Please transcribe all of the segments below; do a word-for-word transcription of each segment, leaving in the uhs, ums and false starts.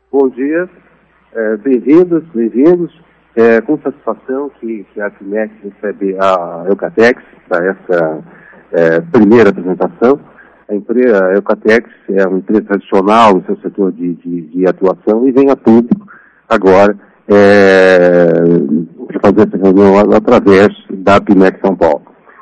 Bom dia, é, bem-vindos, bem-vindos. É, com satisfação que, que a Pimec recebe a Eucatex para essa é, primeira apresentação. A empresa a Eucatex é uma empresa tradicional no seu setor de, de, de atuação e vem a público agora é, para fazer essa reunião através da Pimec São Paulo.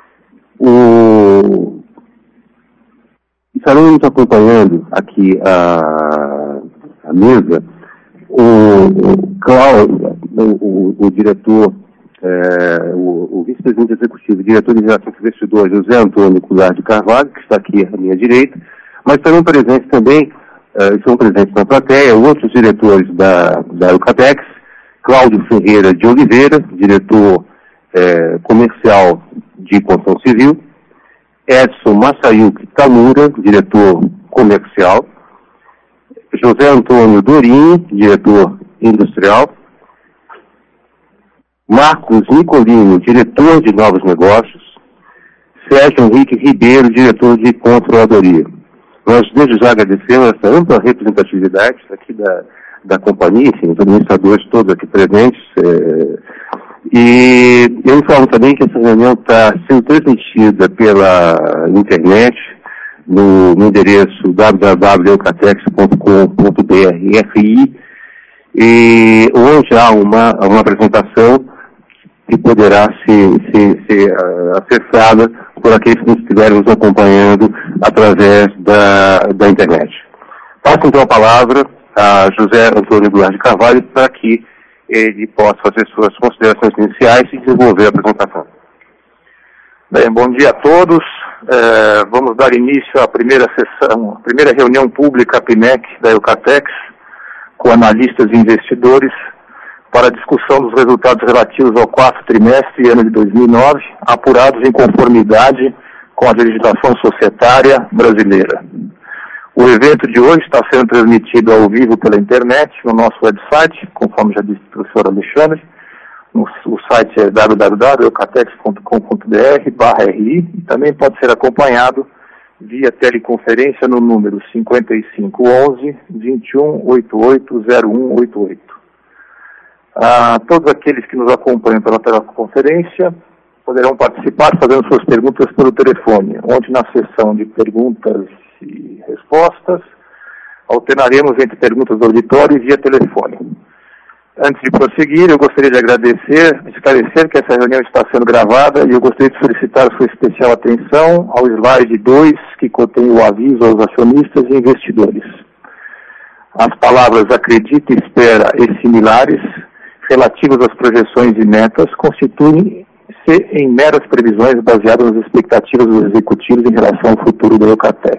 O... Estaremos acompanhando aqui a, a mesa o, o Cláudio, o, o, o diretor, é, o, o vice-presidente executivo, diretor de relações com investidores, José Antônio Goulart de Carvalho, que está aqui à minha direita, mas estarão presentes também, é, estão presentes na plateia, outros diretores da, da Eucatex, Cláudio Ferreira de Oliveira, diretor é, comercial de construção civil, Edson Masayuki Tamura, diretor comercial, José Antônio Dorim, diretor industrial, Marcos Nicolino, diretor de novos negócios, Sérgio Henrique Ribeiro, diretor de controladoria. Nós desde já agradecemos essa ampla representatividade aqui da, da companhia, enfim, os administradores todos aqui presentes, é, e eu informo também que essa reunião está sendo transmitida pela internet, no, no endereço w w w ponto eucatex ponto com ponto b r, e onde há uma, uma apresentação que poderá ser, ser, ser uh, acessada por aqueles que estiverem nos acompanhando através da, da internet. Passo então a palavra a José Antônio Goulart de Carvalho para que ele possa fazer suas considerações iniciais e desenvolver a apresentação. Bem, bom dia a todos. É, vamos dar início à primeira sessão, à primeira reunião pública Pimec da Eucatex, com analistas e investidores, para a discussão dos resultados relativos ao quarto trimestre e ano de dois mil e nove, apurados em conformidade com a legislação societária brasileira. O evento de hoje está sendo transmitido ao vivo pela internet, no nosso website, conforme já disse o professor Alexandre. O site é w w w ponto eucatex ponto com ponto b r barra r i e também pode ser acompanhado via teleconferência no número cinquenta e cinco onze, vinte e um, oitenta e oito, zero um oito oito. Ah, todos aqueles que nos acompanham pela teleconferência poderão participar fazendo suas perguntas pelo telefone, onde na seção de perguntas e respostas alternaremos entre perguntas do auditório e via telefone. Antes de prosseguir, eu gostaria de agradecer, de esclarecer que essa reunião está sendo gravada e eu gostaria de solicitar sua especial atenção ao slide dois, que contém o aviso aos acionistas e investidores. As palavras acredita, espera e similares, relativas às projeções e metas, constituem-se em meras previsões baseadas nas expectativas dos executivos em relação ao futuro da Eucatex.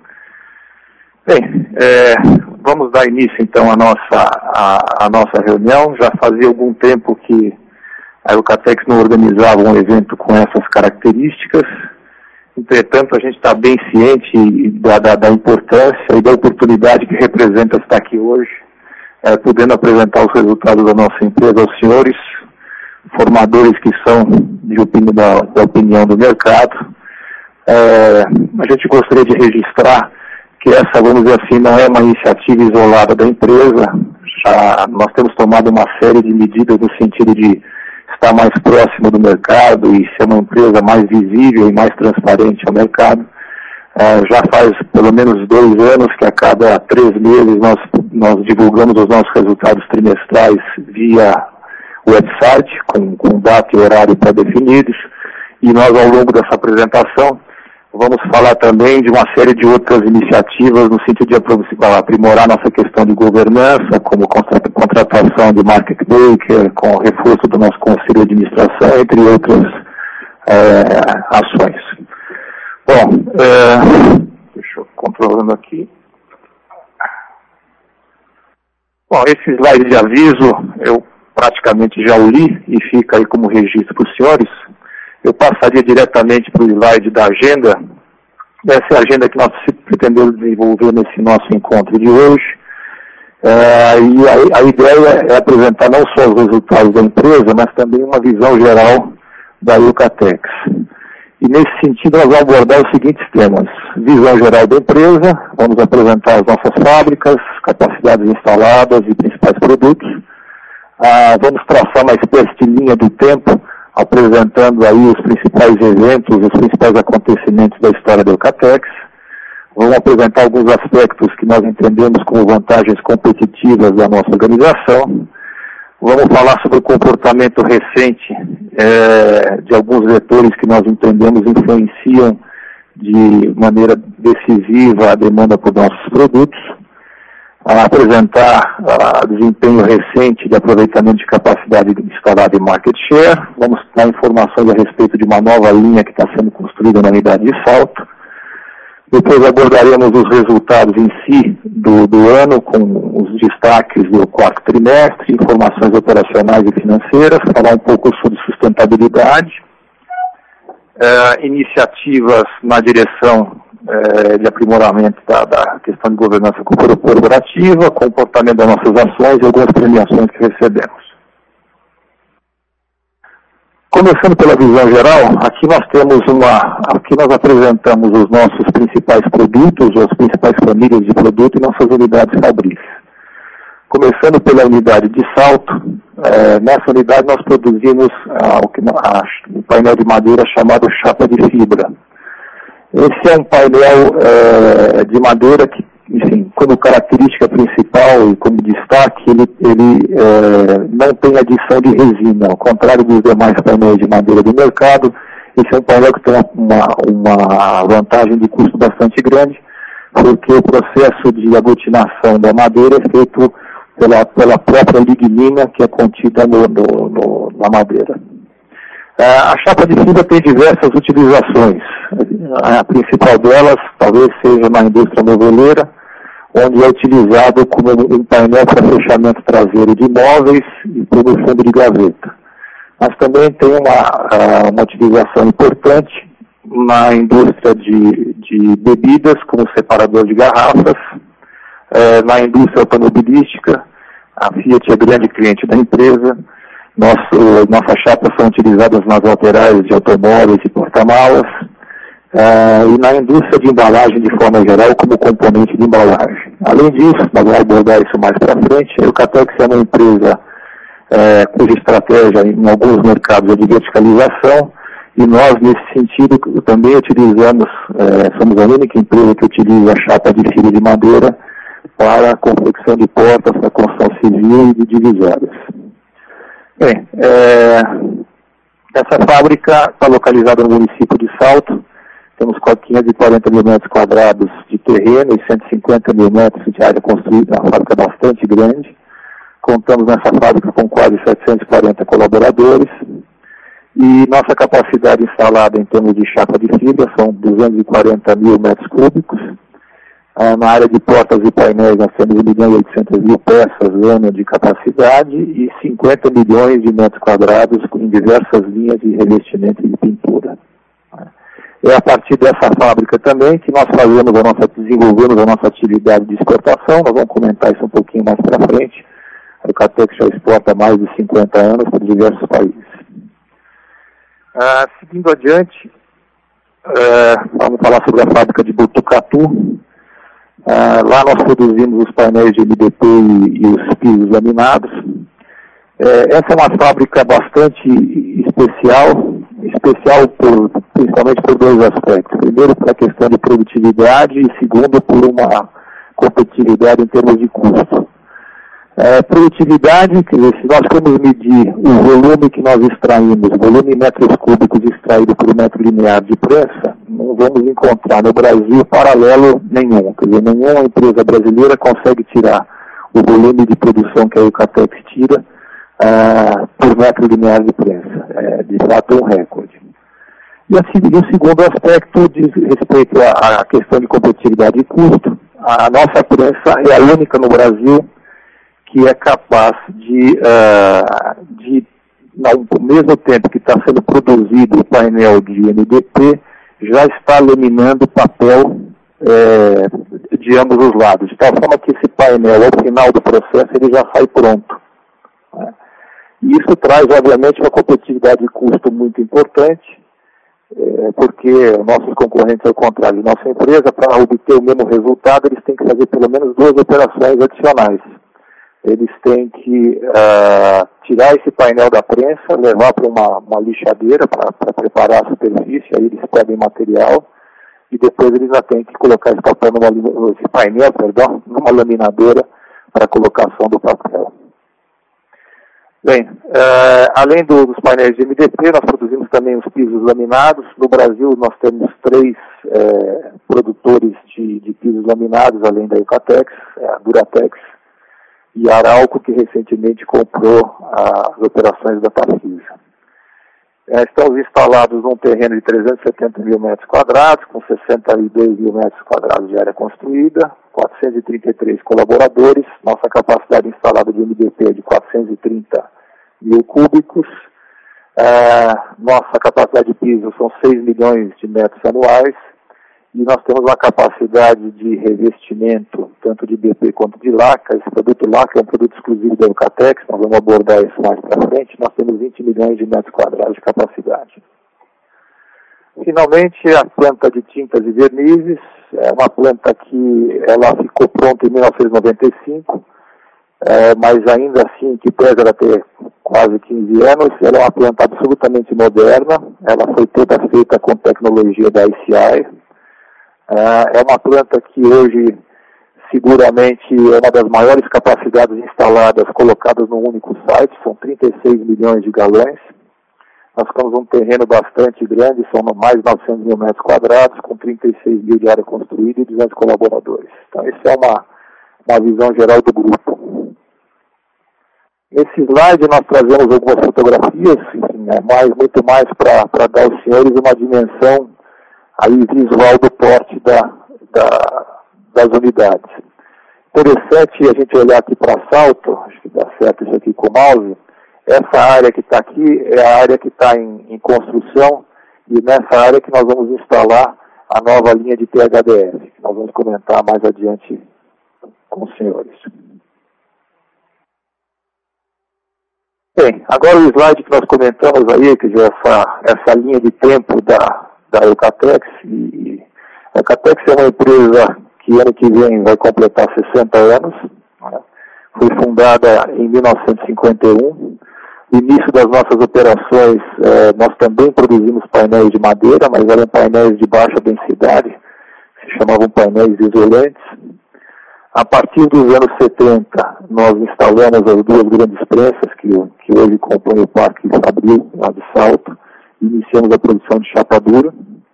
Bem, é, vamos dar início então à nossa, à, à nossa reunião. Já fazia algum tempo que a Eucatex não organizava um evento com essas características. Entretanto, a gente está bem ciente da, da, da importância e da oportunidade que representa estar aqui hoje, é, podendo apresentar os resultados da nossa empresa aos senhores, formadores que são de opinião, da, da opinião do mercado. É, a gente gostaria de registrar que essa, vamos dizer assim, não é uma iniciativa isolada da empresa. Já nós temos tomado uma série de medidas no sentido de estar mais próximo do mercado e ser uma empresa mais visível e mais transparente ao mercado. É, já faz pelo menos dois anos que a cada três meses nós, nós divulgamos os nossos resultados trimestrais via website, com, com data e horário pré-definidos, e nós, ao longo dessa apresentação, vamos falar também de uma série de outras iniciativas no sentido de aprimorar nossa questão de governança, como contratação de market maker, com o reforço do nosso conselho de administração, entre outras é, ações. Bom, é, deixa eu controlando aqui. Bom, esse slide de aviso eu praticamente já o li e fica aí como registro para os senhores. Eu passaria diretamente para o slide da agenda. Essa é a agenda que nós pretendemos desenvolver nesse nosso encontro de hoje. É, e a, a ideia é apresentar não só os resultados da empresa, mas também uma visão geral da Eucatex. E nesse sentido nós vamos abordar os seguintes temas: visão geral da empresa, vamos apresentar as nossas fábricas, capacidades instaladas e principais produtos. Ah, vamos traçar uma espécie de linha do tempo, apresentando aí os principais eventos, os principais acontecimentos da história da Eucatex. Vamos apresentar alguns aspectos que nós entendemos como vantagens competitivas da nossa organização. Vamos falar sobre o comportamento recente é, de alguns vetores que nós entendemos influenciam de maneira decisiva a demanda por nossos produtos. A apresentar o desempenho recente de aproveitamento de capacidade instalada e market share. Vamos dar informações a respeito de uma nova linha que está sendo construída na unidade de Salto. Depois abordaremos os resultados em si do, do ano, com os destaques do quarto trimestre, informações operacionais e financeiras, falar um pouco sobre sustentabilidade, é, iniciativas na direção é, de aprimoramento da, da questão de governança corporativa, comportamento das nossas ações e algumas premiações que recebemos. Começando pela visão geral, aqui nós temos uma, aqui nós apresentamos os nossos principais produtos, as principais famílias de produto e nossas unidades fabris. Começando pela unidade de Salto, é, nessa unidade nós produzimos ah, o, que, a, um painel de madeira chamado chapa de fibra. Esse é um painel é, de madeira que, enfim, como característica principal e como destaque, ele, ele é, não tem adição de resina, ao contrário dos demais painéis de madeira do mercado. Esse é um painel que tem uma, uma vantagem de custo bastante grande, porque o processo de aglutinação da madeira é feito pela, pela própria lignina que é contida no, no, no, na madeira. A chapa de fibra tem diversas utilizações. A principal delas talvez seja na indústria moveleira, onde é utilizado como um painel para fechamento traseiro de móveis e como fundo de gaveta. Mas também tem uma, uma utilização importante na indústria de, de bebidas, como separador de garrafas, é, na indústria automobilística. A Fiat é grande cliente da empresa. Nosso, nossas chapas são utilizadas nas laterais de automóveis e porta-malas. Uh, e na indústria de embalagem de forma geral como componente de embalagem. Além disso, nós vamos abordar isso mais para frente, a Eucatex é uma empresa é, cuja estratégia em alguns mercados é de verticalização, e nós nesse sentido também utilizamos, é, somos a única empresa que utiliza a chapa de fibra de madeira para a confecção de portas, para a construção civil e de divisórias. Bem, é, essa fábrica está localizada no município de Salto. Temos quinhentos e quarenta mil metros quadrados de terreno e cento e cinquenta mil metros de área construída, uma fábrica bastante grande. Contamos nessa fábrica com quase setecentos e quarenta colaboradores. E nossa capacidade instalada em termos de chapa de fibra são duzentos e quarenta mil metros cúbicos. Ah, na área de portas e painéis nós temos um milhão e oitocentas mil peças ano de capacidade e cinquenta milhões de metros quadrados em diversas linhas de revestimento e de pintura. É a partir dessa fábrica também que nós fazemos a nossa, desenvolvemos a nossa atividade de exportação. Nós vamos comentar isso um pouquinho mais para frente. A Eucatex já exporta há mais de cinquenta anos para diversos países. Ah, seguindo adiante, ah, vamos falar sobre a fábrica de Botucatu. Ah, lá nós produzimos os painéis de M D P e, e os pisos laminados. É, essa é uma fábrica bastante especial, especial por, principalmente por dois aspectos. Primeiro, por a questão de produtividade e segundo, por uma competitividade em termos de custo. É, produtividade, quer dizer, se nós formos medir o volume que nós extraímos, o volume em metros cúbicos extraído por metro linear de prensa, não vamos encontrar no Brasil paralelo nenhum. Quer dizer, nenhuma empresa brasileira consegue tirar o volume de produção que a Eucatex tira uh, por metro linear de prensa. É, de fato, um recorde. E, a, e o segundo aspecto diz respeito à, à questão de competitividade e custo. A nossa prensa é a única no Brasil que é capaz de, uh, de ao mesmo tempo que está sendo produzido o painel de M D P, já está laminando papel é, de ambos os lados, de tal forma que esse painel, ao final do processo, ele já sai pronto. Né? E isso traz, obviamente, uma competitividade de custo muito importante é, porque nossos concorrentes, ao contrário de nossa empresa, para obter o mesmo resultado, eles têm que fazer pelo menos duas operações adicionais. Eles têm que uh, tirar esse painel da prensa, levar para uma, uma lixadeira para preparar a superfície, aí eles pedem material, e depois eles já têm que colocar esse, papel numa, esse painel perdão, numa laminadora para a colocação do papel. Bem, uh, além do, dos painéis de M D P, nós produzimos também os pisos laminados. No Brasil, nós temos três uh, produtores de, de pisos laminados, além da Eucatex, a Duratex e a Arauco, que recentemente comprou as operações da Tafisa. Uh, estamos instalados num terreno de trezentos e setenta mil metros quadrados, com sessenta e dois mil metros quadrados de área construída, quatrocentos e trinta e três colaboradores. Nossa capacidade instalada de M D P é de quatrocentos e trinta mil cúbicos. Uh, nossa capacidade de piso são seis milhões de metros anuais. E nós temos uma capacidade de revestimento, tanto de B P quanto de laca. Esse produto laca é um produto exclusivo da Eucatex, nós vamos abordar isso mais para frente. Nós temos vinte milhões de metros quadrados de capacidade. Finalmente, a planta de tintas e vernizes, é uma planta que ela ficou pronta em mil novecentos e noventa e cinco, é, mas ainda assim, que pesa ela ter quase quinze anos, ela é uma planta absolutamente moderna, ela foi toda feita com tecnologia da I C I. É uma planta que hoje, seguramente, é uma das maiores capacidades instaladas, colocadas num único site, são trinta e seis milhões de galões. Nós ficamos num terreno bastante grande, são mais de novecentos mil metros quadrados, com trinta e seis mil de área construída e duzentos colaboradores. Então, essa é uma, uma visão geral do grupo. Nesse slide nós trazemos algumas fotografias, enfim, é mais, muito mais para dar aos senhores uma dimensão aí visual do porte da, da, das unidades. Interessante a gente olhar aqui para Salto, acho que dá certo isso aqui com o mouse. Essa área que está aqui é a área que está em, em construção, e nessa área que nós vamos instalar a nova linha de T H D F, que nós vamos comentar mais adiante com os senhores. Bem, agora o slide que nós comentamos aí, que já é essa, essa linha de tempo da da Eucatex, e a Eucatex é uma empresa que ano que vem vai completar sessenta anos, né? Foi fundada em mil novecentos e cinquenta e um. No início das nossas operações, eh, nós também produzimos painéis de madeira, mas eram painéis de baixa densidade, se chamavam painéis isolantes. A partir dos anos setenta, nós instalamos as duas grandes prensas que, que hoje compõem o Parque Fabril, lá de Salto. Iniciamos a produção de chapa dura.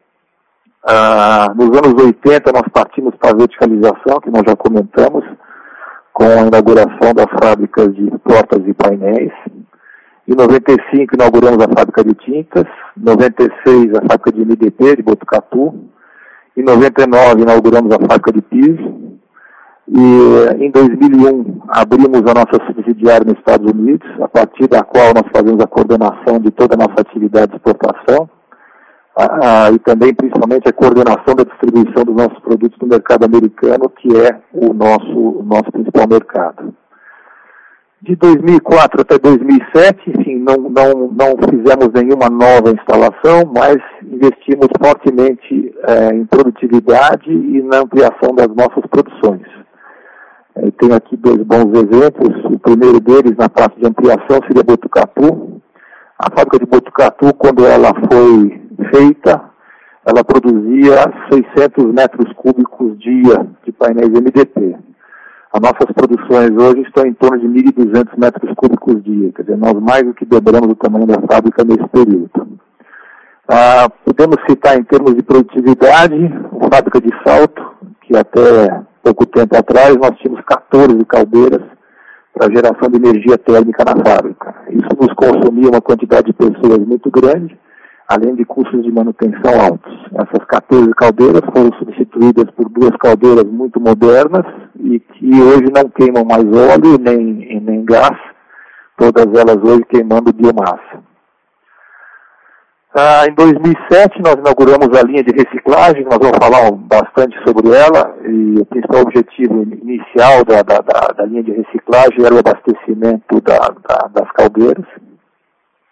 Ah, nos anos oitenta, nós partimos para a verticalização, que nós já comentamos, com a inauguração das fábricas de portas e painéis. Em noventa e cinco, inauguramos a fábrica de tintas. Em noventa e seis, a fábrica de M D P, de Botucatu. Em noventa e nove, inauguramos a fábrica de piso. E em dois mil e um, abrimos a nossa subsidiária nos Estados Unidos, a partir da qual nós fazemos a coordenação de toda a nossa atividade de exportação, ah, e também, principalmente, a coordenação da distribuição dos nossos produtos no mercado americano, que é o nosso, o nosso principal mercado. De dois mil e quatro até dois mil e sete, enfim, não, não, não fizemos nenhuma nova instalação, mas investimos fortemente eh, em produtividade e na ampliação das nossas produções. Eu tenho aqui dois bons exemplos. O primeiro deles, na parte de ampliação, seria Botucatu. A fábrica de Botucatu, quando ela foi feita, ela produzia seiscentos metros cúbicos dia de painéis M D P. As nossas produções hoje estão em torno de mil e duzentos metros cúbicos dia, quer dizer, nós mais do que dobramos o tamanho da fábrica nesse período. Ah, podemos citar em termos de produtividade, a fábrica de Salto, que até pouco tempo atrás nós tínhamos quatorze caldeiras para geração de energia térmica na fábrica. Isso nos consumia uma quantidade de pessoas muito grande, além de custos de manutenção altos. Essas quatorze caldeiras foram substituídas por duas caldeiras muito modernas e que hoje não queimam mais óleo nem, nem gás, todas elas hoje queimando biomassa. Ah, em dois mil e sete nós inauguramos a linha de reciclagem, nós vamos falar bastante sobre ela, e o principal objetivo inicial da, da, da, da linha de reciclagem era o abastecimento da, da, das caldeiras.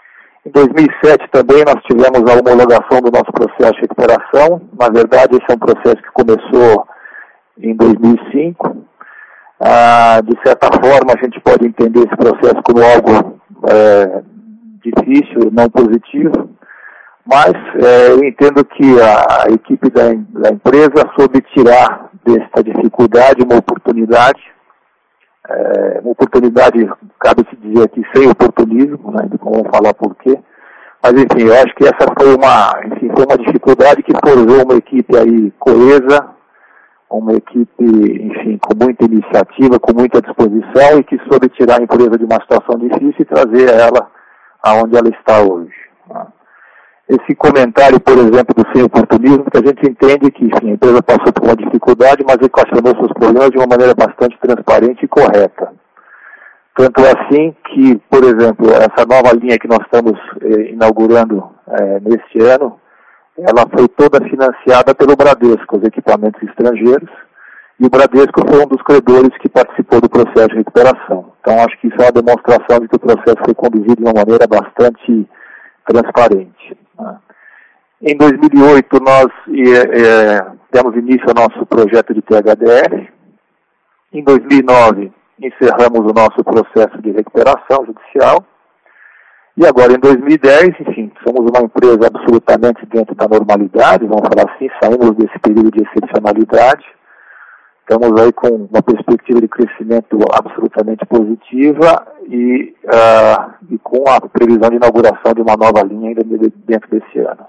Em dois mil e sete também nós tivemos a homologação do nosso processo de recuperação. Na verdade, esse é um processo que começou em dois mil e cinco. Ah, de certa forma, a gente pode entender esse processo como algo é, difícil, não positivo, mas é, eu entendo que a, a equipe da, da empresa soube tirar desta dificuldade uma oportunidade, é, uma oportunidade, cabe-se dizer aqui, sem oportunismo, né, vamos falar por quê, mas enfim, eu acho que essa foi uma, enfim, foi uma dificuldade que forjou uma equipe aí coesa, uma equipe, enfim, com muita iniciativa, com muita disposição e que soube tirar a empresa de uma situação difícil e trazer ela aonde ela está hoje. Esse comentário, por exemplo, do sem oportunismo, que a gente entende que, enfim, a empresa passou por uma dificuldade, mas equacionou seus problemas de uma maneira bastante transparente e correta. Tanto assim que, por exemplo, essa nova linha que nós estamos eh, inaugurando eh, neste ano, ela foi toda financiada pelo Bradesco, os equipamentos estrangeiros, e o Bradesco foi um dos credores que participou do processo de recuperação. Então, acho que isso é uma demonstração de que o processo foi conduzido de uma maneira bastante transparente. Né? Em dois mil e oito, nós é, é, demos início ao nosso projeto de T H D S. Em dois mil e nove, encerramos o nosso processo de recuperação judicial. E agora, em dois mil e dez, enfim, somos uma empresa absolutamente dentro da normalidade, vamos falar assim, saímos desse período de excepcionalidade. Estamos aí com uma perspectiva de crescimento absolutamente positiva e, uh, e com a previsão de inauguração de uma nova linha ainda dentro desse ano.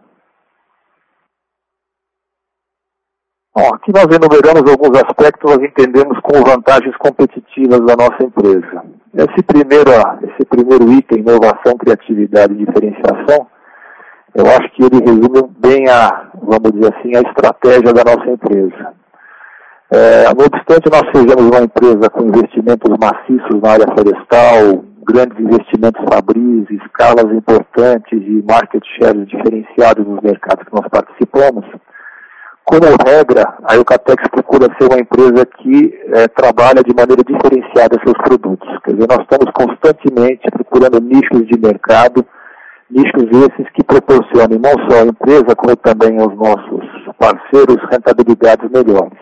Bom, aqui nós enumeramos alguns aspectos que nós entendemos como vantagens competitivas da nossa empresa. Esse primeiro, esse primeiro item, inovação, criatividade e diferenciação, eu acho que ele resume bem a, vamos dizer assim, a estratégia da nossa empresa. É, não obstante nós sejamos uma empresa com investimentos maciços na área florestal, grandes investimentos fabris, escalas importantes e market shares diferenciados nos mercados que nós participamos, como regra, a Eucatex procura ser uma empresa que é, trabalha de maneira diferenciada seus produtos. Quer dizer, nós estamos constantemente procurando nichos de mercado, nichos esses que proporcionem não só à empresa, como também aos nossos parceiros rentabilidades melhores.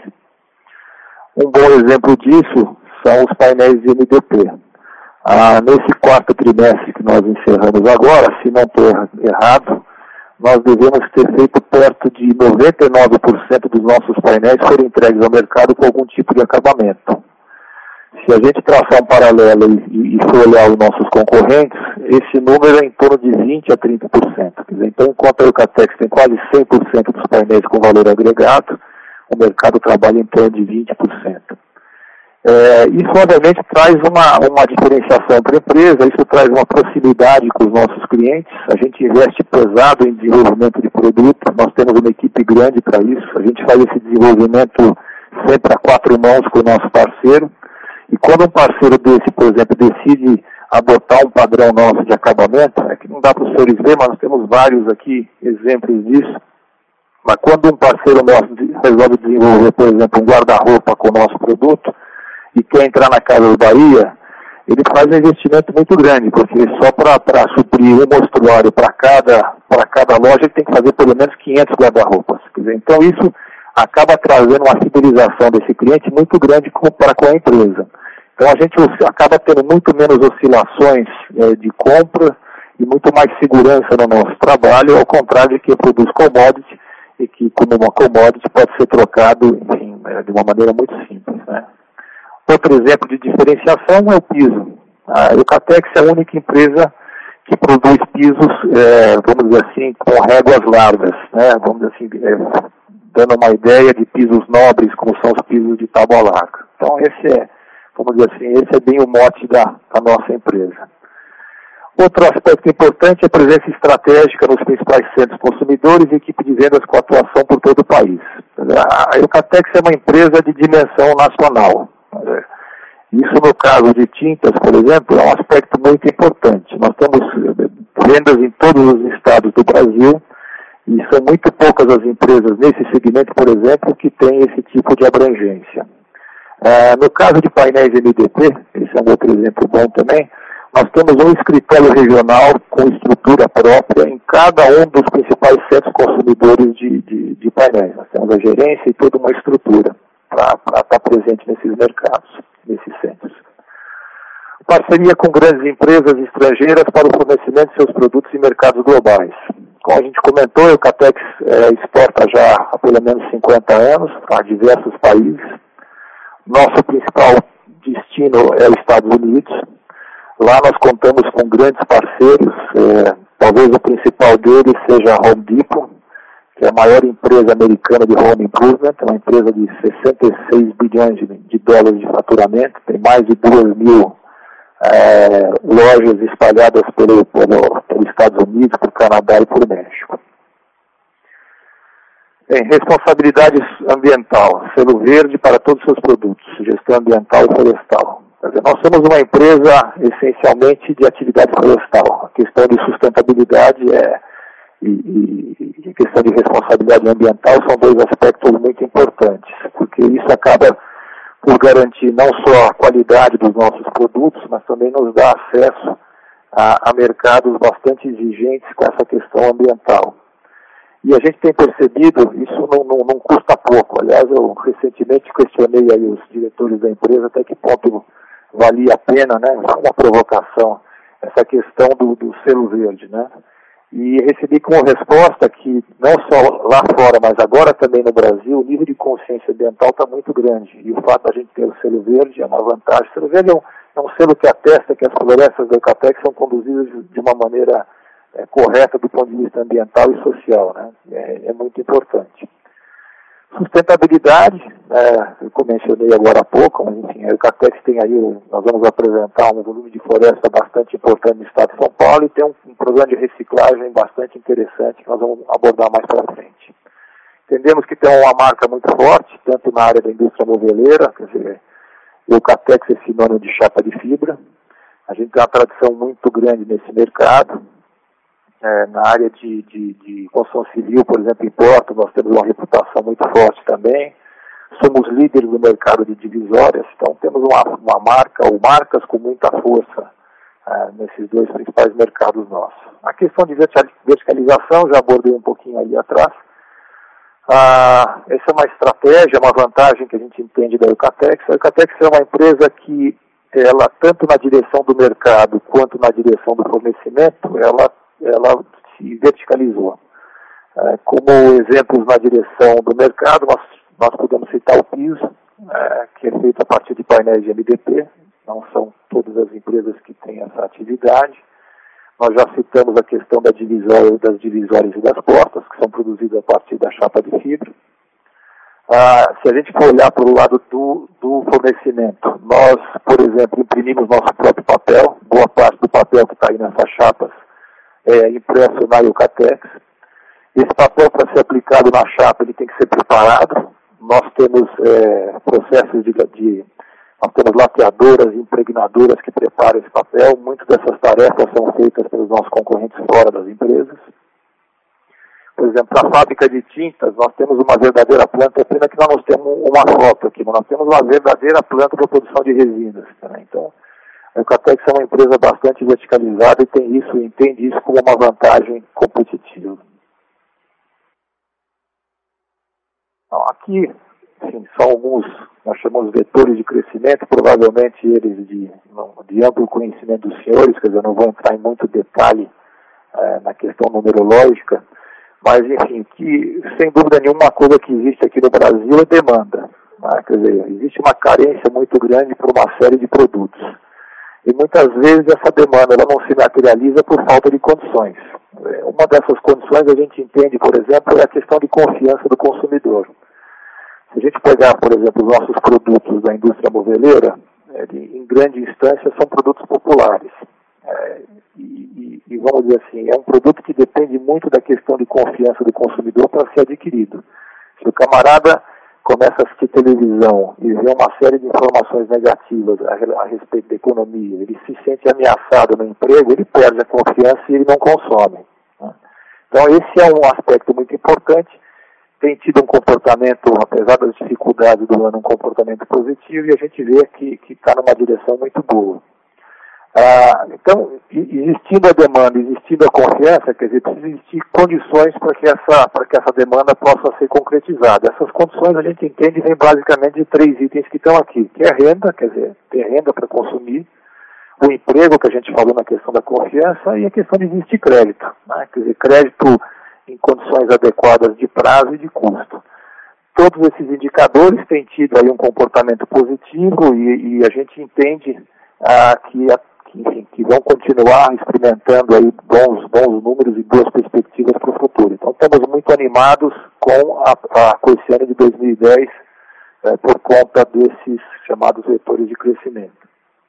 Um bom exemplo disso são os painéis de M D P. Ah, nesse quarto trimestre que nós encerramos agora, se não estou errado, nós devemos ter feito perto de noventa e nove por cento dos nossos painéis serem entregues ao mercado com algum tipo de acabamento. Se a gente traçar um paralelo e, e for olhar os nossos concorrentes, esse número é em torno de vinte a trinta por cento. Quer dizer, então, enquanto a Eucatex tem quase cem por cento dos painéis com valor agregado, o mercado trabalha em torno de vinte por cento. É, isso, obviamente, traz uma, uma diferenciação para a empresa, isso traz uma proximidade com os nossos clientes, a gente investe pesado em desenvolvimento de produto, nós temos uma equipe grande para isso, a gente faz esse desenvolvimento sempre a quatro mãos com o nosso parceiro, e quando um parceiro desse, por exemplo, decide adotar um padrão nosso de acabamento, é que não dá para os senhores ver, mas nós temos vários aqui exemplos disso, mas quando um parceiro nosso resolve desenvolver, por exemplo, um guarda-roupa com o nosso produto, e quer entrar na Casa do Bahia, ele faz um investimento muito grande, porque só para suprir um mostruário para cada, para cada loja, ele tem que fazer pelo menos quinhentos guarda-roupas. Então isso acaba trazendo uma fidelização desse cliente muito grande com, para com a empresa. Então a gente acaba tendo muito menos oscilações é, de compra e muito mais segurança no nosso trabalho, ao contrário de quem produz commodity, e que como uma commodity pode ser trocado, enfim, é, de uma maneira muito simples, né? Outro exemplo de diferenciação é o piso. A Eucatex é a única empresa que produz pisos, é, vamos dizer assim, com réguas largas, né? Vamos dizer assim, é, dando uma ideia de pisos nobres, como são os pisos de tábua larga. Então esse é, vamos dizer assim, esse é bem o mote da, da nossa empresa. Outro aspecto importante é a presença estratégica nos principais centros consumidores e equipe de vendas com atuação por todo o país. A Eucatex é uma empresa de dimensão nacional. Isso no caso de tintas, por exemplo, é um aspecto muito importante. Nós temos vendas em todos os estados do Brasil e são muito poucas as empresas nesse segmento, por exemplo, que têm esse tipo de abrangência. É, no caso de painéis M D P, esse é um outro exemplo bom também, Nós temos um escritório regional com estrutura própria em cada um dos principais centros consumidores de, de, de painéis. Nós temos a gerência e toda uma estrutura para estar presente nesses mercados, nesses centros. Parceria com grandes empresas estrangeiras para o fornecimento de seus produtos em mercados globais. Como a gente comentou, a Eucatex é, exporta já há pelo menos cinquenta anos a diversos países. Nosso principal destino é os Estados Unidos. Lá nós contamos com grandes parceiros, é, talvez o principal deles seja a Home Depot, que é a maior empresa americana de home improvement, uma empresa de sessenta e seis bilhões de, de dólares de faturamento, tem mais de duas mil É, lojas espalhadas pelo, pelo, pelos Estados Unidos, por Canadá e por México. Tem responsabilidade ambiental, selo verde para todos os seus produtos, gestão ambiental e florestal. Quer dizer, nós somos uma empresa essencialmente de atividade florestal. A questão de sustentabilidade é, e, e, e a questão de responsabilidade ambiental são dois aspectos muito importantes, porque isso acaba por garantir não só a qualidade dos nossos produtos, mas também nos dá acesso a, a mercados bastante exigentes com essa questão ambiental. E a gente tem percebido, isso não, não, não custa pouco. Aliás, eu recentemente questionei aí os diretores da empresa até que ponto valia a pena, né, uma provocação, essa questão do, do selo verde, né? E recebi como resposta que, não só lá fora, mas agora também no Brasil, o nível de consciência ambiental está muito grande. E o fato de a gente ter o selo verde é uma vantagem. O selo verde é um, é um selo que atesta que as florestas da Eucatex são conduzidas de uma maneira é, correta do ponto de vista ambiental e social, né? É, é muito importante. Sustentabilidade, é, eu mencionei agora há pouco, mas enfim, a Eucatex tem aí, nós vamos apresentar um volume de floresta bastante importante no estado de São Paulo e tem um, um programa de reciclagem bastante interessante que nós vamos abordar mais para frente. Entendemos que tem uma marca muito forte, tanto na área da indústria moveleira, quer dizer, Eucatex é sinônimo de chapa de fibra, a gente tem uma tradição muito grande nesse mercado. É, na área de, de, de construção civil, por exemplo, em Porto, nós temos uma reputação muito forte também. Somos líderes do mercado de divisórias, então temos uma, uma marca ou marcas com muita força é, nesses dois principais mercados nossos. A questão de verticalização, já abordei um pouquinho ali atrás. Ah, essa é uma estratégia, uma vantagem que a gente entende da Eucatex. A Eucatex é uma empresa que, ela, tanto na direção do mercado quanto na direção do fornecimento, ela ela se verticalizou. É, como exemplos na direção do mercado, nós, nós podemos citar o piso, é, que é feito a partir de painéis de M D P, não são todas as empresas que têm essa atividade. Nós já citamos a questão da divisória, das divisórias e das portas, que são produzidas a partir da chapa de fibra. Ah, se a gente for olhar para o lado do, do fornecimento, nós, por exemplo, imprimimos nosso próprio papel, boa parte do papel que está aí nessas chapas é impresso na Eucatex. Esse papel, para ser aplicado na chapa, ele tem que ser preparado. Nós temos é, processos de, de... Nós temos lateadoras e impregnadoras que preparam esse papel. Muitas dessas tarefas são feitas pelos nossos concorrentes fora das empresas. Por exemplo, na fábrica de tintas, nós temos uma verdadeira planta. É pena que nós não temos uma foto aqui, mas nós temos uma verdadeira planta para produção de resinas. Né? Então, a Eucatex é uma empresa bastante verticalizada e tem isso, entende isso como uma vantagem competitiva. Então, aqui, enfim, são alguns, nós chamamos vetores de crescimento, provavelmente eles de, de amplo conhecimento dos senhores, quer dizer, eu não vou entrar em muito detalhe é, na questão numerológica, mas, enfim, que sem dúvida nenhuma, uma coisa que existe aqui no Brasil é demanda. Né? Quer dizer, existe uma carência muito grande por uma série de produtos. E muitas vezes essa demanda ela não se materializa por falta de condições. Uma dessas condições a gente entende, por exemplo, é a questão de confiança do consumidor. Se a gente pegar, por exemplo, os nossos produtos da indústria moveleira, é, de, em grande instância são produtos populares. É, e, e, e vamos dizer assim, é um produto que depende muito da questão de confiança do consumidor para ser adquirido. Se o camarada começa a assistir televisão e vê uma série de informações negativas a, a respeito da economia, ele se sente ameaçado no emprego, ele perde a confiança e ele não consome. Né? Então esse é um aspecto muito importante, tem tido um comportamento, apesar das dificuldades do ano, um comportamento positivo e a gente vê que está numa direção muito boa. Ah, então, existindo a demanda, existindo a confiança, quer dizer, precisa existir condições para que essa, para que essa demanda possa ser concretizada. Essas condições a gente entende vem basicamente de três itens que estão aqui, que é a renda, quer dizer, ter renda para consumir, o emprego, que a gente falou na questão da confiança, e a questão de existir crédito, né? Quer dizer, crédito em condições adequadas de prazo e de custo. Todos esses indicadores têm tido aí um comportamento positivo e, e a gente entende ah, que a Enfim, que vão continuar experimentando aí bons, bons números e boas perspectivas para o futuro. Então, estamos muito animados com, a, a, com esse ano de dois mil e dez é, por conta desses chamados vetores de crescimento.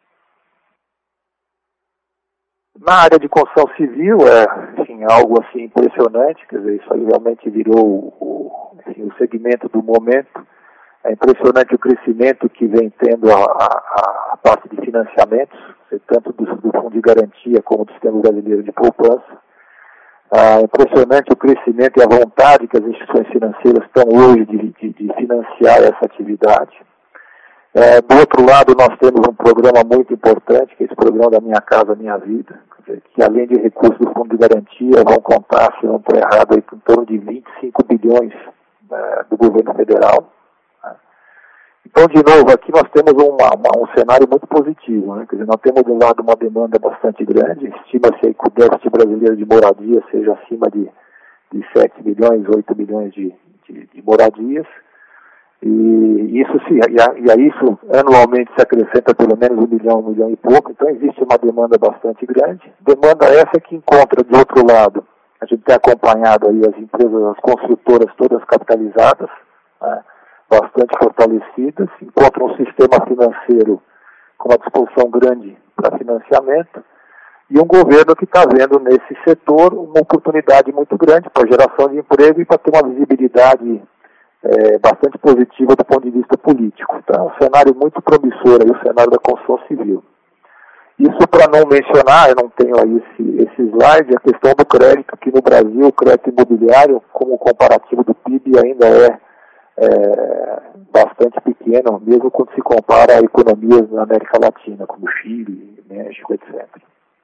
Na área de construção civil, é enfim, algo assim impressionante, quer dizer, isso aí realmente virou o, enfim, o segmento do momento. É impressionante o crescimento que vem tendo a, a, a parte de financiamentos, tanto do, do Fundo de Garantia como do Sistema Brasileiro de Poupança. É impressionante o crescimento e a vontade que as instituições financeiras estão hoje de, de, de financiar essa atividade. É, do outro lado, nós temos um programa muito importante, que é esse programa da Minha Casa Minha Vida, que além de recursos do Fundo de Garantia, vão contar, se não estou errado, aí, em torno de vinte e cinco bilhões é, do governo federal. Então, de novo, aqui nós temos uma, uma, um cenário muito positivo, né? Quer dizer, nós temos de um lado uma demanda bastante grande, estima-se aí que o déficit brasileiro de moradia seja acima de, de sete milhões, oito milhões de, de, de moradias, e isso se, e a, e a isso anualmente se acrescenta pelo menos um milhão, um milhão e pouco, então existe uma demanda bastante grande, demanda essa que encontra de outro lado, a gente tem acompanhado aí as empresas, as construtoras todas capitalizadas, né? Bastante fortalecidas, encontram um sistema financeiro com uma disposição grande para financiamento e um governo que está vendo nesse setor uma oportunidade muito grande para geração de emprego e para ter uma visibilidade é, bastante positiva do ponto de vista político. Então é um cenário muito promissor aí, o cenário da construção civil. Isso para não mencionar, eu não tenho aí esse, esse slide, a questão do crédito, que no Brasil o crédito imobiliário, como comparativo do P I B, ainda é É, bastante pequeno, mesmo quando se compara a economias na América Latina, como Chile, México, etcétera.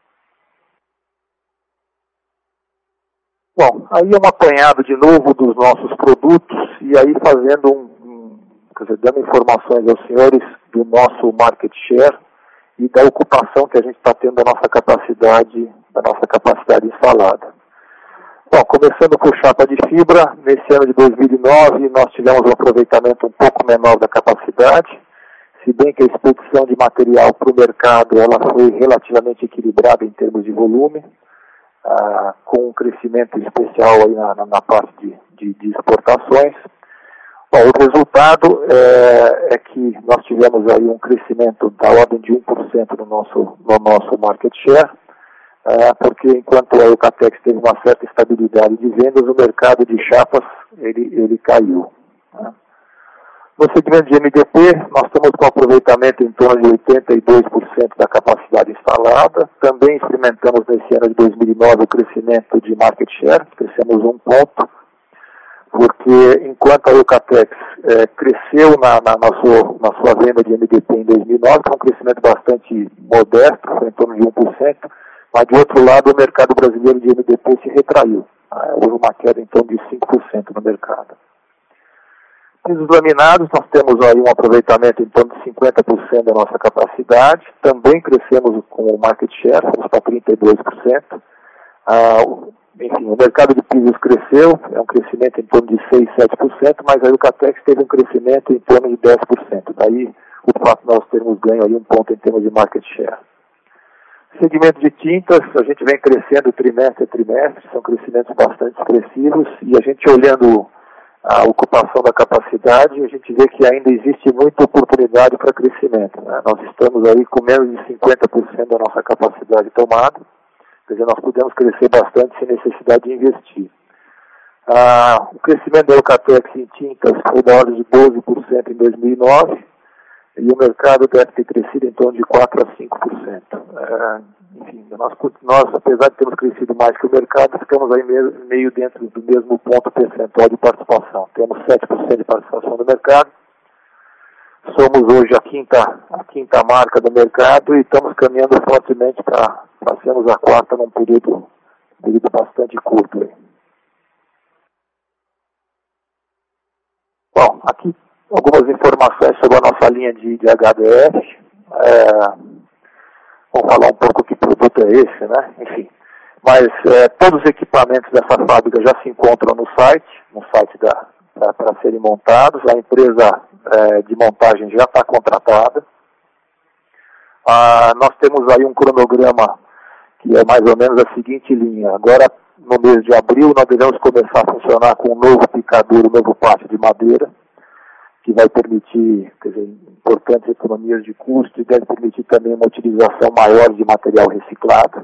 Bom, aí é um apanhado de novo dos nossos produtos e aí fazendo um, um quer dizer, dando informações aos senhores do nosso market share e da ocupação que a gente está tendo da nossa capacidade, da nossa capacidade instalada. Bom, começando por chapa de fibra, nesse ano de dois mil e nove nós tivemos um aproveitamento um pouco menor da capacidade, se bem que a expedição de material para o mercado ela foi relativamente equilibrada em termos de volume, ah, com um crescimento especial aí na, na, na parte de, de, de exportações. Bom, o resultado é, é que nós tivemos aí um crescimento da ordem de um por cento no nosso, no nosso market share, É, porque enquanto a Eucatex teve uma certa estabilidade de vendas, o mercado de chapas ele, ele caiu. Né? No segmento de M D P, nós estamos com aproveitamento em torno de oitenta e dois por cento da capacidade instalada. Também experimentamos nesse ano de dois mil e nove o crescimento de market share, crescemos um ponto, porque enquanto a Eucatex é, cresceu na, na, na, sua, na sua venda de M D P em dois mil e nove, com um crescimento bastante modesto, foi em torno de um por cento, mas, de outro lado, o mercado brasileiro de M D P se retraiu. Houve uma queda em torno de cinco por cento no mercado. Pisos laminados, nós temos aí um aproveitamento em torno de cinquenta por cento da nossa capacidade. Também crescemos com o market share, fomos para trinta e dois por cento. Ah, enfim, o mercado de pisos cresceu, é um crescimento em torno de seis, sete por cento, mas a Eucatex teve um crescimento em torno de dez por cento. Daí, o fato de nós termos ganho aí um ponto em termos de market share. Segmento de tintas, a gente vem crescendo trimestre a trimestre, são crescimentos bastante expressivos, e a gente olhando a ocupação da capacidade, a gente vê que ainda existe muita oportunidade para crescimento. Né? Nós estamos aí com menos de cinquenta por cento da nossa capacidade tomada, quer dizer, nós podemos crescer bastante sem necessidade de investir. Ah, o crescimento da Eucatex em tintas foi da ordem de doze por cento em dois mil e nove, e o mercado deve ter crescido em torno de quatro a cinco por cento. É, enfim, nós, nós, apesar de termos crescido mais que o mercado, ficamos aí meio, meio dentro do mesmo ponto percentual de participação. Temos sete por cento de participação no mercado. Somos hoje a quinta, a quinta marca do mercado e estamos caminhando fortemente para sermos a quarta num período, período bastante curto. Aí. Bom, aqui algumas informações sobre a nossa linha de, de H D F. É, vamos falar um pouco que produto é esse, né? Enfim. Mas é, todos os equipamentos dessa fábrica já se encontram no site, no site para serem montados. A empresa é, de montagem já está contratada. Ah, nós temos aí um cronograma que é mais ou menos a seguinte linha. Agora, no mês de abril, nós devemos começar a funcionar com um novo picador, um novo pátio de madeira, que vai permitir, quer dizer, importantes economias de custo e deve permitir também uma utilização maior de material reciclado.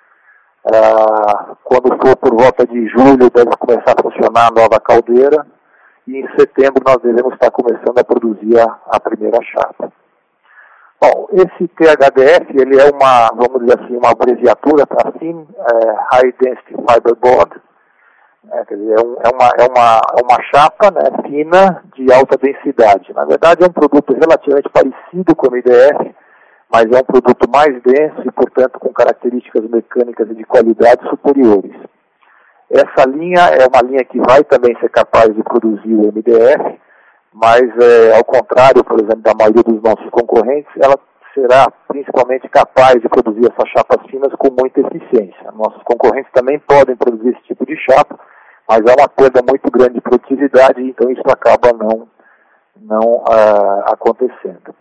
Ah, quando for por volta de julho, deve começar a funcionar a nova caldeira e em setembro nós devemos estar começando a produzir a, a primeira chapa. Bom, esse T H D F, ele é uma, vamos dizer assim, uma abreviatura para Thin é, High Density Fiberboard. É, quer dizer, é, um, é, uma, é, uma, é uma chapa, né, fina de alta densidade. Na verdade é um produto relativamente parecido com o M D F, mas é um produto mais denso e, portanto, com características mecânicas e de qualidade superiores. Essa linha é uma linha que vai também ser capaz de produzir o M D F, mas, é, ao contrário, por exemplo, da maioria dos nossos concorrentes, ela será principalmente capaz de produzir essas chapas finas com muita eficiência. Nossos concorrentes também podem produzir esse tipo de chapa, mas há uma perda muito grande de produtividade, então isso acaba não, não ah, acontecendo.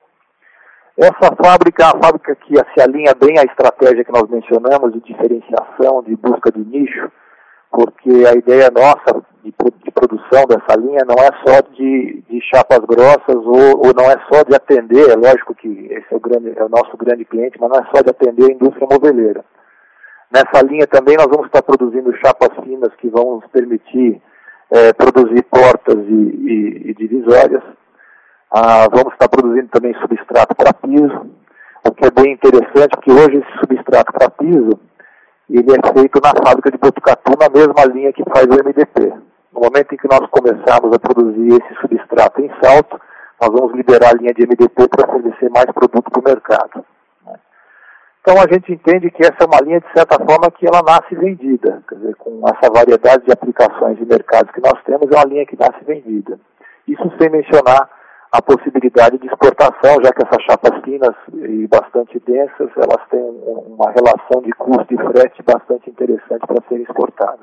Essa fábrica é uma fábrica que se alinha bem à estratégia que nós mencionamos de diferenciação, de busca de nicho, porque a ideia nossa de, de produção dessa linha não é só de, de chapas grossas ou, ou não é só de atender, é lógico que esse é o, grande, é o nosso grande cliente, mas não é só de atender a indústria moveleira. Nessa linha também nós vamos estar produzindo chapas finas que vão nos permitir é, produzir portas e, e, e divisórias. Ah, vamos estar produzindo também substrato para piso, o que é bem interessante, porque hoje esse substrato para piso ele é feito na fábrica de Botucatu, na mesma linha que faz o M D P. No momento em que nós começarmos a produzir esse substrato em Salto, nós vamos liberar a linha de M D P para fornecer mais produto para o mercado. Então a gente entende que essa é uma linha, de certa forma, que ela nasce vendida. Quer dizer, com essa variedade de aplicações e mercados que nós temos, é uma linha que nasce vendida. Isso sem mencionar a possibilidade de exportação, já que essas chapas finas e bastante densas, elas têm uma relação de custo e frete bastante interessante para serem exportadas.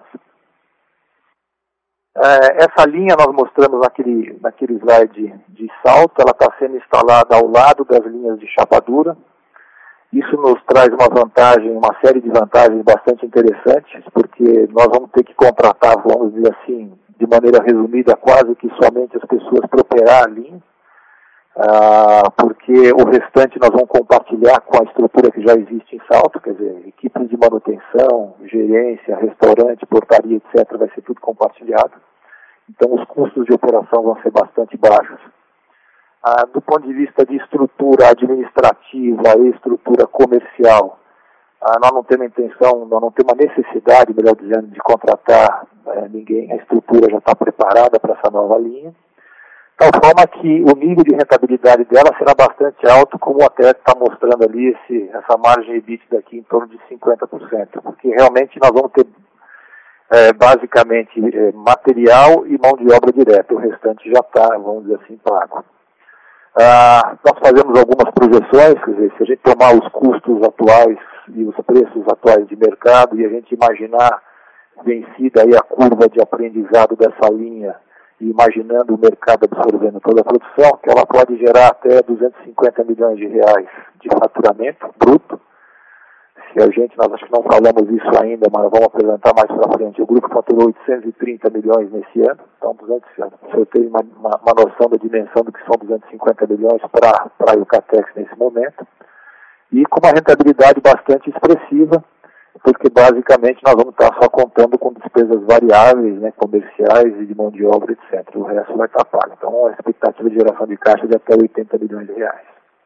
É, essa linha nós mostramos naquele, naquele slide de Salto, ela está sendo instalada ao lado das linhas de chapadura. Isso nos traz uma vantagem, uma série de vantagens bastante interessantes, porque nós vamos ter que contratar, vamos dizer assim, de maneira resumida, quase que somente as pessoas para operar a linha. Ah, porque o restante nós vamos compartilhar com a estrutura que já existe em Salto, quer dizer, equipes de manutenção, gerência, restaurante, portaria, etcétera, vai ser tudo compartilhado. Então os custos de operação vão ser bastante baixos. Ah, do ponto de vista de estrutura administrativa e estrutura comercial, ah, nós não temos intenção, nós não temos a necessidade, melhor dizendo, de contratar eh, ninguém, a estrutura já está preparada para essa nova linha. De tal forma que o nível de rentabilidade dela será bastante alto, como até está mostrando ali esse, essa margem EBITDA aqui em torno de cinquenta por cento, porque realmente nós vamos ter é, basicamente é, material e mão de obra direta, o restante já está, vamos dizer assim, pago. Ah, nós fazemos algumas projeções, quer dizer, se a gente tomar os custos atuais e os preços atuais de mercado e a gente imaginar vencida aí a curva de aprendizado dessa linha, e imaginando o mercado absorvendo toda a produção, que ela pode gerar até duzentos e cinquenta milhões de reais de faturamento bruto. Se a gente, nós acho que não falamos isso ainda, mas vamos apresentar mais para frente. O grupo faturou oitocentos e trinta milhões nesse ano, então duzentos, você tem uma, uma, uma noção da dimensão do que são duzentos e cinquenta milhões para a Eucatex nesse momento. E com uma rentabilidade bastante expressiva, porque basicamente nós vamos estar só contando com despesas variáveis, né, comerciais e de mão de obra, etcétera. O resto vai estar pago. Então, a expectativa de geração de caixa é de até oitenta milhões de reais.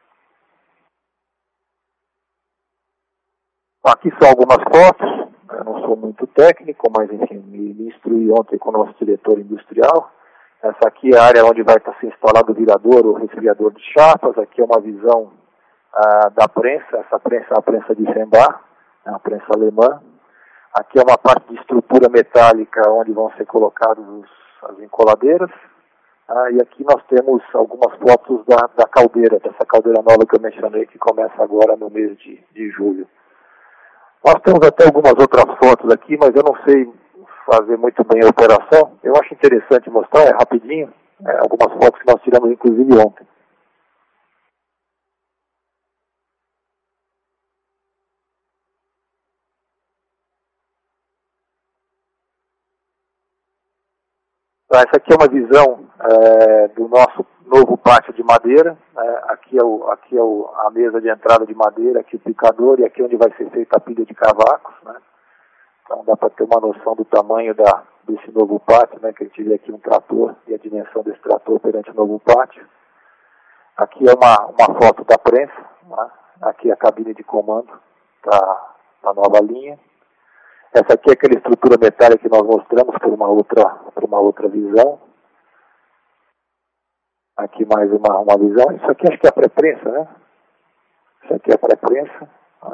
Aqui são algumas fotos. Eu não sou muito técnico, mas enfim, me, me instruí ontem com o nosso diretor industrial. Essa aqui é a área onde vai estar se instalado o virador ou resfriador de chapas. Aqui é uma visão ah, da prensa. Essa prensa é a prensa de Fembach, é uma prensa alemã. Aqui é uma parte de estrutura metálica onde vão ser colocadas as encoladeiras. Ah, e aqui nós temos algumas fotos da, da caldeira, dessa caldeira nova que eu mencionei, que começa agora no mês de, de julho. Nós temos até algumas outras fotos aqui, mas eu não sei fazer muito bem a operação. Eu acho interessante mostrar, é rapidinho, é, algumas fotos que nós tiramos inclusive ontem. Essa aqui é uma visão é, do nosso novo pátio de madeira. É, aqui é, o, aqui é o, a mesa de entrada de madeira, aqui o picador e aqui onde vai ser feita a pilha de cavacos. Né? Então dá para ter uma noção do tamanho da, desse novo pátio, né? Que a gente vê aqui um trator e a dimensão desse trator perante o novo pátio. Aqui é uma, uma foto da prensa. Né? Aqui é a cabine de comando da, da nova linha. Essa aqui é aquela estrutura metálica que nós mostramos por uma outra, por uma outra visão. Aqui mais uma, uma visão. Isso aqui acho que é a pré-prensa, né? Isso aqui é a pré-prensa. Né?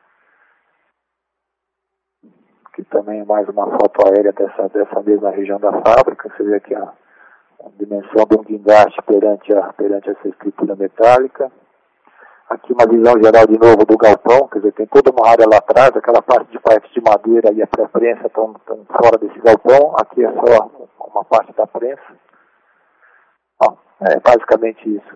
Aqui também é mais uma foto aérea dessa, dessa mesma região da fábrica. Você vê aqui a, a dimensão de um guindaste perante, a, perante essa estrutura metálica. Aqui uma visão geral de novo do galpão, quer dizer, tem toda uma área lá atrás, aquela parte de partes de madeira e a pré-prensa estão, estão fora desse galpão. Aqui é só uma parte da prensa. Bom, é basicamente isso.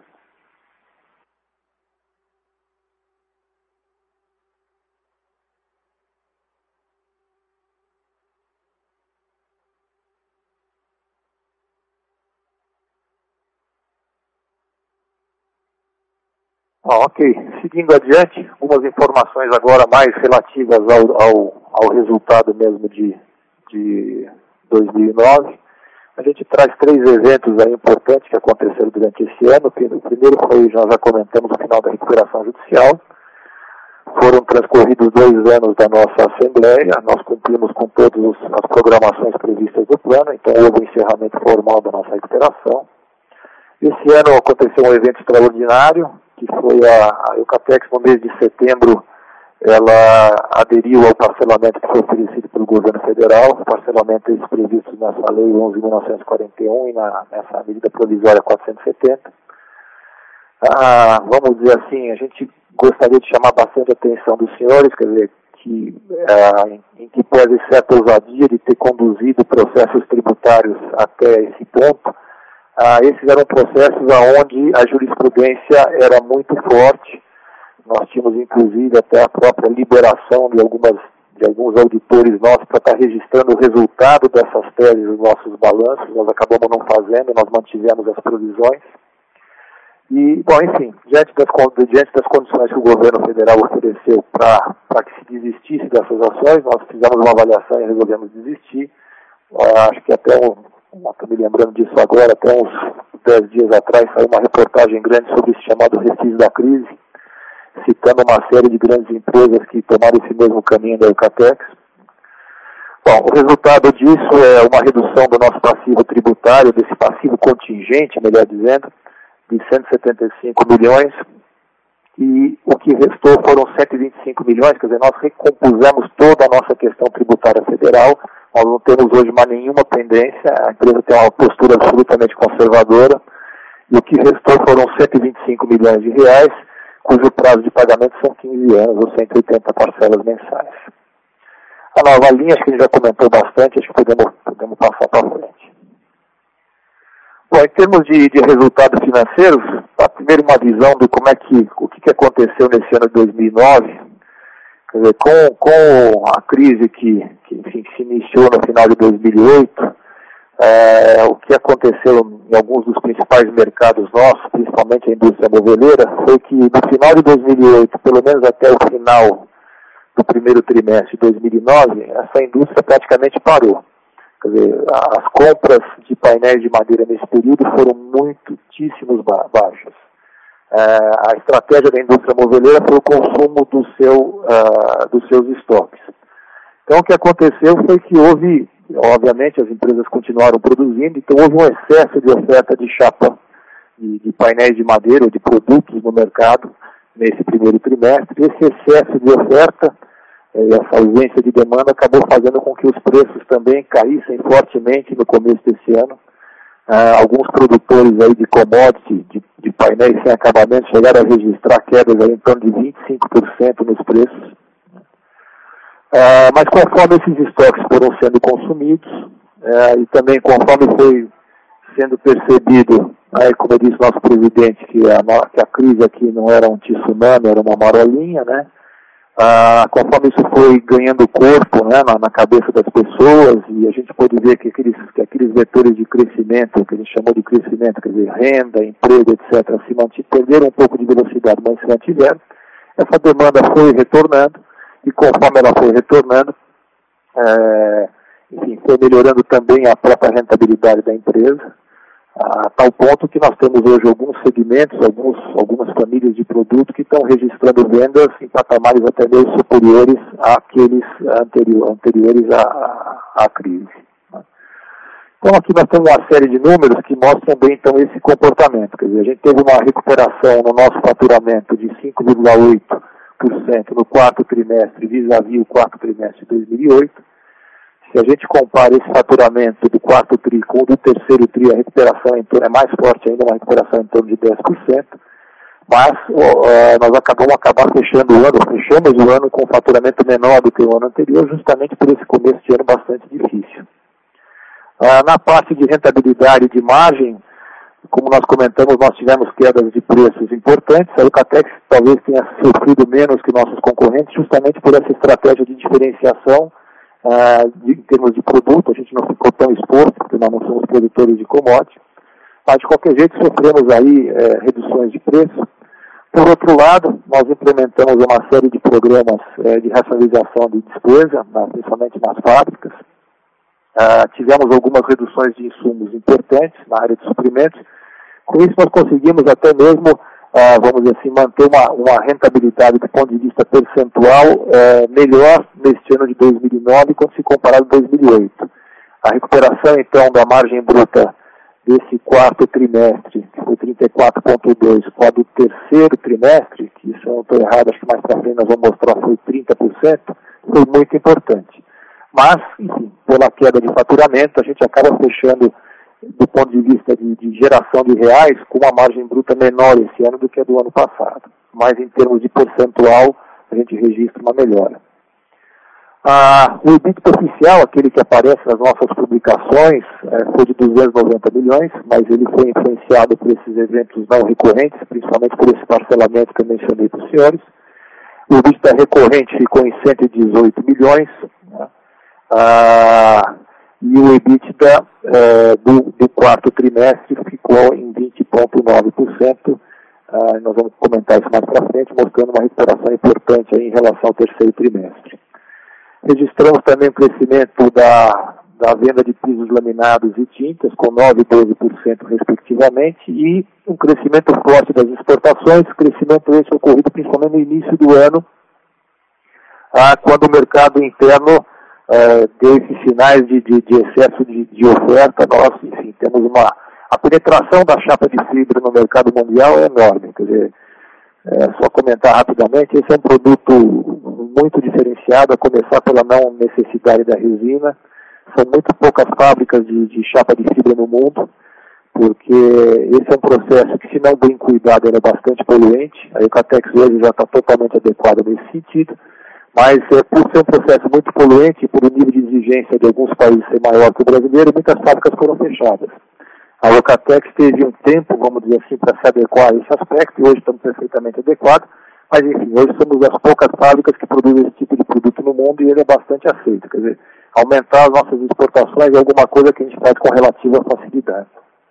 Ah, ok, seguindo adiante, algumas informações agora mais relativas ao, ao, ao resultado mesmo de, de dois mil e nove. A gente traz três eventos aí importantes que aconteceram durante esse ano. O primeiro foi, nós já comentamos, o final da recuperação judicial. Foram transcorridos dois anos da nossa Assembleia, nós cumprimos com todas as programações previstas do plano, então houve o encerramento formal da nossa recuperação. Esse ano aconteceu um evento extraordinário, que foi a, a Eucatex, no mês de setembro, ela aderiu ao parcelamento que foi oferecido pelo governo federal, parcelamento previsto nessa lei onze mil novecentos e quarenta e um e na, nessa medida provisória quatrocentos e setenta. Ah, vamos dizer assim, a gente gostaria de chamar bastante a atenção dos senhores, quer dizer, que, ah, em, em que pode certa ousadia de ter conduzido processos tributários até esse ponto. Ah, esses eram processos onde a jurisprudência era muito forte. Nós tínhamos, inclusive, até a própria liberação de, algumas, de alguns auditores nossos para estar registrando o resultado dessas teses nos nossos balanços. Nós acabamos não fazendo, nós mantivemos as provisões. E, bom, enfim, diante das, diante das condições que o governo federal ofereceu para que se desistisse dessas ações, nós fizemos uma avaliação e resolvemos desistir. Ah, acho que até um... Estou me lembrando disso agora, até uns dez dias atrás saiu uma reportagem grande sobre esse chamado resquício da crise, citando uma série de grandes empresas que tomaram esse mesmo caminho da Eucatex. Bom, o resultado disso é uma redução do nosso passivo tributário, desse passivo contingente, melhor dizendo, de cento e setenta e cinco milhões, e o que restou foram cento e vinte e cinco milhões, quer dizer, nós recompusemos toda a nossa questão tributária federal. Nós não temos hoje mais nenhuma pendência, a empresa tem uma postura absolutamente conservadora, e o que restou foram cento e vinte e cinco milhões de reais, cujo prazo de pagamento são quinze anos, ou cento e oitenta parcelas mensais. A nova linha, acho que a gente já comentou bastante, acho que podemos, podemos passar para frente. Bom, em termos de, de resultados financeiros, a primeiro uma visão de como é que, o que, que aconteceu nesse ano de dois mil e nove. Quer dizer, com, com a crise que, que enfim, se iniciou no final de dois mil e oito, é, o que aconteceu em alguns dos principais mercados nossos, principalmente a indústria moveleira, foi que no final de dois mil e oito, pelo menos até o final do primeiro trimestre de dois mil e nove, essa indústria praticamente parou. Quer dizer, as compras de painéis de madeira nesse período foram muitíssimos baixas. Uh, a estratégia da indústria moveleira foi o consumo do seu, uh, dos seus estoques. Então, o que aconteceu foi que houve obviamente as empresas continuaram produzindo, então houve um excesso de oferta de chapa de, de painéis de madeira ou de produtos no mercado nesse primeiro trimestre. Esse excesso de oferta e essa ausência de demanda acabou fazendo com que os preços também caíssem fortemente no começo desse ano. Ah, alguns produtores aí de commodity, de, de painéis sem acabamento, chegaram a registrar quedas aí em torno de vinte e cinco por cento nos preços. Ah, mas conforme esses estoques foram sendo consumidos, ah, e também conforme foi sendo percebido, aí, como eu disse nosso presidente, que a, que a crise aqui não era um tsunami, era uma marolinha, né? Ah, conforme isso foi ganhando corpo, né, na, na cabeça das pessoas, e a gente pôde ver que aqueles, que aqueles vetores de crescimento, que a gente chamou de crescimento, quer dizer, renda, emprego, etcétera, se mantiveram, perderam um pouco de velocidade, mas se mantiveram, essa demanda foi retornando, e conforme ela foi retornando, é, enfim, foi melhorando também a própria rentabilidade da empresa, a tal ponto que nós temos hoje alguns segmentos, alguns, algumas famílias de produto que estão registrando vendas em patamares até mesmo superiores àqueles anterior, anteriores à, à crise. Então aqui nós temos uma série de números que mostram bem então esse comportamento. Quer dizer, a gente teve uma recuperação no nosso faturamento de cinco vírgula oito por cento no quarto trimestre vis-à-vis o quarto trimestre de dois mil e oito. Se a gente compara esse faturamento do quarto tri com o do terceiro tri, a recuperação em torno, é mais forte ainda, uma recuperação em torno de dez por cento, mas uh, nós acabamos acabar fechando o ano, fechamos o ano com um faturamento menor do que o ano anterior, justamente por esse começo de ano bastante difícil. Uh, na parte de rentabilidade e de margem, como nós comentamos, nós tivemos quedas de preços importantes, a Eucatex talvez tenha sofrido menos que nossos concorrentes, justamente por essa estratégia de diferenciação. Uh, de, em termos de produto, a gente não ficou tão exposto, porque nós não somos produtores de commodity, mas de qualquer jeito sofremos aí é, reduções de preço. Por outro lado, nós implementamos uma série de programas é, de racionalização de despesa, na, principalmente nas fábricas. Uh, tivemos algumas reduções de insumos importantes na área de suprimentos. Com isso nós conseguimos até mesmo, uh, vamos dizer assim, manter uma, uma rentabilidade do ponto de vista percentual uh, melhor neste ano de dois mil e nove quando se comparado com dois mil e oito. A recuperação então da margem bruta desse quarto trimestre, que foi trinta e quatro vírgula dois por cento, com a do terceiro trimestre, que isso eu não estou errado, acho que mais para frente nós vamos mostrar, foi trinta por cento, foi muito importante. Mas, enfim, pela queda de faturamento, a gente acaba fechando do ponto de vista de, de geração de reais, com uma margem bruta menor esse ano do que a do ano passado. Mas em termos de percentual, a gente registra uma melhora. Ah, o EBITDA oficial, aquele que aparece nas nossas publicações, é, foi de duzentos e noventa milhões, mas ele foi influenciado por esses eventos não recorrentes, principalmente por esse parcelamento que eu mencionei para os senhores. O EBITDA recorrente ficou em cento e dezoito milhões, né? Ah, e o EBITDA eh, do, do quarto trimestre ficou em vinte vírgula nove por cento. Ah, nós vamos comentar isso mais para frente, mostrando uma recuperação importante aí em relação ao terceiro trimestre. Registramos também o crescimento da, da venda de pisos laminados e tintas, com nove e doze por cento respectivamente, e um crescimento forte das exportações, crescimento esse ocorrido principalmente no início do ano, ah, quando o mercado interno Uh, deu esses sinais de, de, de excesso de, de oferta. Nós, enfim, temos uma... A penetração da chapa de fibra no mercado mundial é enorme. Quer dizer, é, só comentar rapidamente, esse é um produto muito diferenciado, a começar pela não necessidade da resina. São muito poucas fábricas de, de chapa de fibra no mundo, porque esse é um processo que, se não bem cuidado, ele é bastante poluente. A Eucatex hoje já está totalmente adequada nesse sentido. Mas é, por ser um processo muito poluente, por o nível de exigência de alguns países ser maior que o brasileiro, muitas fábricas foram fechadas. A Eucatex teve um tempo, vamos dizer assim, para se adequar a esse aspecto, e hoje estamos perfeitamente adequados, mas enfim, hoje somos as poucas fábricas que produzem esse tipo de produto no mundo e ele é bastante aceito. Quer dizer, aumentar as nossas exportações é alguma coisa que a gente faz com relativa facilidade.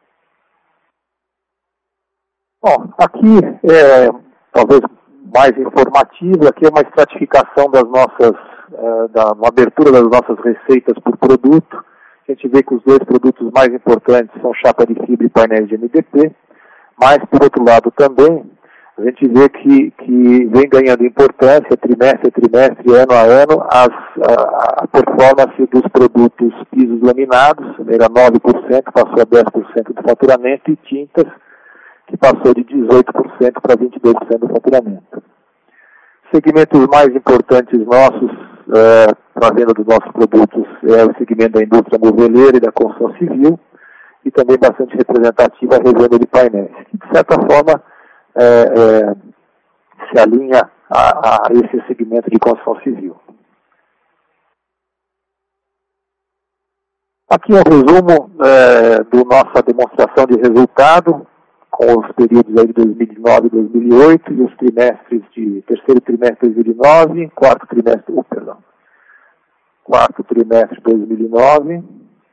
Bom, aqui é talvez mais informativo, aqui é uma estratificação das nossas, uh, da uma abertura das nossas receitas por produto. A gente vê que os dois produtos mais importantes são chapa de fibra e painéis de M D P, mas, por outro lado, também a gente vê que, que vem ganhando importância, trimestre a trimestre, ano a ano, as, a, a performance dos produtos pisos laminados, era nove por cento, passou a dez por cento do faturamento, e tintas, que passou de dezoito por cento para vinte e dois por cento do faturamento. Segmentos mais importantes nossos, é, para a venda dos nossos produtos, é o segmento da indústria moveleira e da construção civil, e também bastante representativa a revenda de painéis, que de certa forma É, é, se alinha a, a esse segmento de construção civil. Aqui um resumo é, da nossa demonstração de resultado, com os períodos aí de dois mil e nove e dois mil e oito, e os trimestres de terceiro trimestre de dois mil e nove, quarto trimestre, oh, perdão, quarto trimestre de dois mil e nove,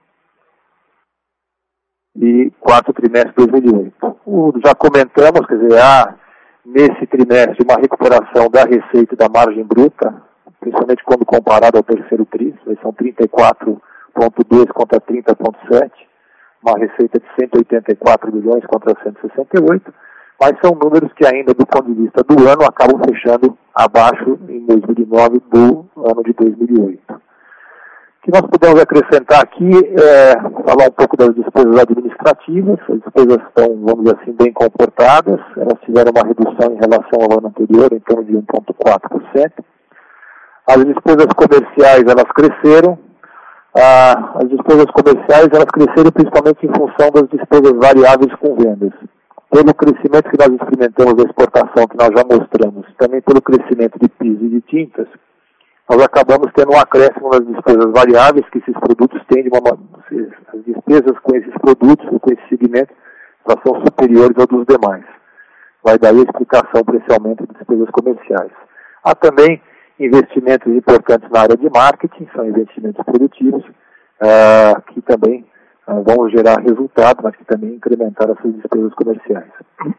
e quarto trimestre de dois mil e oito. O, já comentamos, quer dizer, há nesse trimestre uma recuperação da receita e da margem bruta, principalmente quando comparado ao terceiro trimestre, são trinta e quatro vírgula dois contra trinta vírgula sete, uma receita de cento e oitenta e quatro milhões contra cento e sessenta e oito, mas são números que ainda do ponto de vista do ano acabam fechando abaixo em dois mil e nove do ano de dois mil e oito. O que nós podemos acrescentar aqui é falar um pouco das despesas administrativas. As despesas estão, vamos dizer assim, bem comportadas. Elas tiveram uma redução em relação ao ano anterior, em torno de um vírgula quatro por cento. As despesas comerciais, elas cresceram. Ah, as despesas comerciais, elas cresceram principalmente em função das despesas variáveis com vendas. Pelo crescimento que nós experimentamos da exportação, que nós já mostramos, também pelo crescimento de piso e de tintas, nós acabamos tendo um acréscimo nas despesas variáveis, que esses produtos têm, de uma, as despesas com esses produtos, com esse segmento, elas são superiores aos dos demais. Vai daí a explicação para esse aumento de despesas comerciais. Há também investimentos importantes na área de marketing, são investimentos produtivos, uh, que também uh, vão gerar resultado, mas que também incrementaram essas despesas comerciais.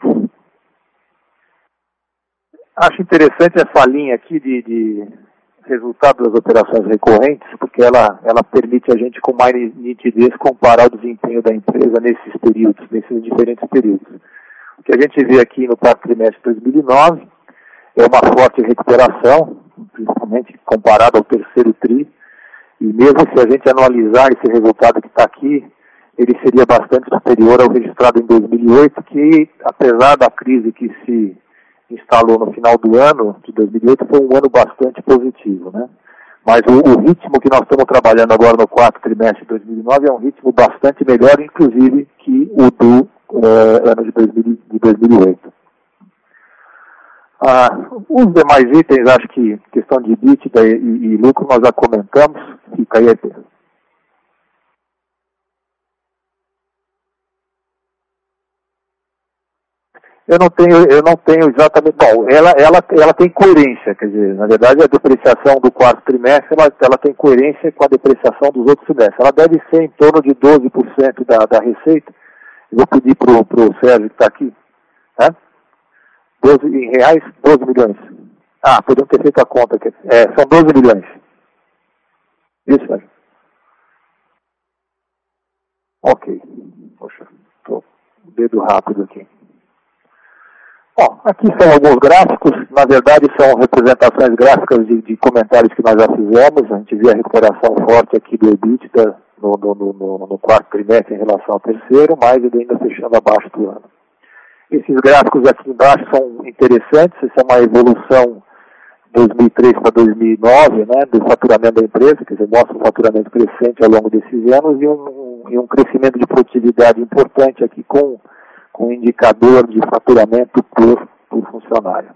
Acho interessante essa linha aqui de... de resultado das operações recorrentes, porque ela, ela permite a gente com mais nitidez comparar o desempenho da empresa nesses períodos, nesses diferentes períodos. O que a gente vê aqui no quarto trimestre de dois mil e nove é uma forte recuperação, principalmente comparado ao terceiro tri, e mesmo se a gente analisar esse resultado que está aqui, ele seria bastante superior ao registrado em dois mil e oito, que apesar da crise que se instalou no final do ano de dois mil e oito, foi um ano bastante positivo, né? Mas o, o ritmo que nós estamos trabalhando agora no quarto trimestre de dois mil e nove é um ritmo bastante melhor, inclusive, que o do eh, ano de dois mil, de dois mil e oito. Ah, os demais itens, acho que questão de EBITDA e, e lucro nós já comentamos, fica aí a Eu não tenho, eu não tenho exatamente, bom, ela, ela, ela tem coerência, quer dizer, na verdade a depreciação do quarto trimestre, ela, ela tem coerência com a depreciação dos outros trimestres. Ela deve ser em torno de doze por cento da, da receita. Eu vou pedir para o Sérgio que está aqui, né? doze, em reais, doze milhões. Ah, podemos ter feito a conta aqui. É, são doze milhões. Isso, Sérgio? Ok. Poxa, estou dedo rápido aqui. Bom, aqui são alguns gráficos, na verdade são representações gráficas de, de comentários que nós já fizemos. A gente vê a recuperação forte aqui do EBITDA no, no, no, no quarto trimestre em relação ao terceiro, mas ele ainda fechando abaixo do ano. Esses gráficos aqui embaixo são interessantes, essa é uma evolução de dois mil e três para dois mil e nove, né, do faturamento da empresa, quer dizer, mostra um faturamento crescente ao longo desses anos e um, e um crescimento de produtividade importante aqui com com um indicador de faturamento por, por funcionário.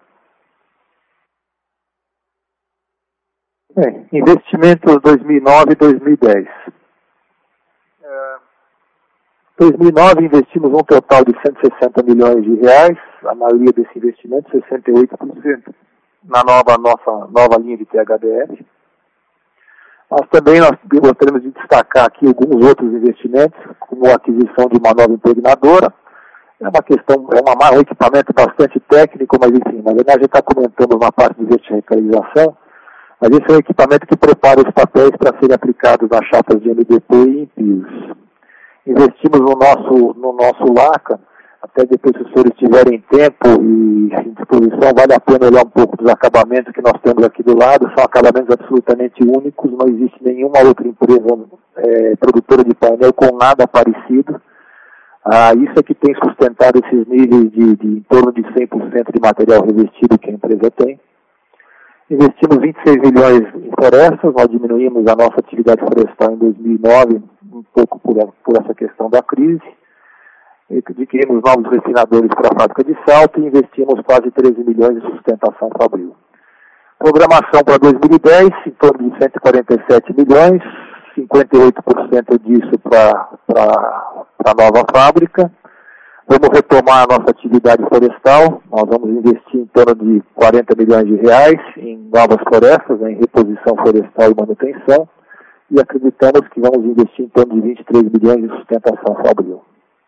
Bem, investimentos dois mil e nove e dois mil e dez. Em dois mil e nove investimos um total de cento e sessenta milhões de reais, a maioria desse investimento, sessenta e oito por cento, na nova, nossa nova linha de T H D F. Mas também nós gostaríamos de destacar aqui alguns outros investimentos, como a aquisição de uma nova impregnadora. É uma questão, é uma, um equipamento bastante técnico, mas enfim, na verdade a gente está comentando uma parte de verticalização, mas esse é um equipamento que prepara os papéis para serem aplicados nas chapas de M D P e em pisos. Investimos no nosso, no nosso LACA, até depois, se os senhores tiverem tempo e em disposição, vale a pena olhar um pouco dos acabamentos que nós temos aqui do lado. São acabamentos absolutamente únicos, não existe nenhuma outra empresa é, produtora de painel com nada parecido. Ah, isso é que tem sustentado esses níveis de, de em torno de cem por cento de material revestido que a empresa tem. Investimos vinte e seis milhões em florestas, nós diminuímos a nossa atividade florestal em dois mil e nove, um pouco por, por essa questão da crise. Adquirimos novos refinadores para a fábrica de Salto e investimos quase treze milhões em sustentação fabril. Programação para dois mil e dez, em torno de cento e quarenta e sete milhões, cinquenta e oito por cento disso para a nova fábrica. Vamos retomar a nossa atividade florestal, nós vamos investir em torno de quarenta milhões de reais em novas florestas, em reposição florestal e manutenção, e acreditamos que vamos investir em torno de vinte e três milhões em sustentação fabril.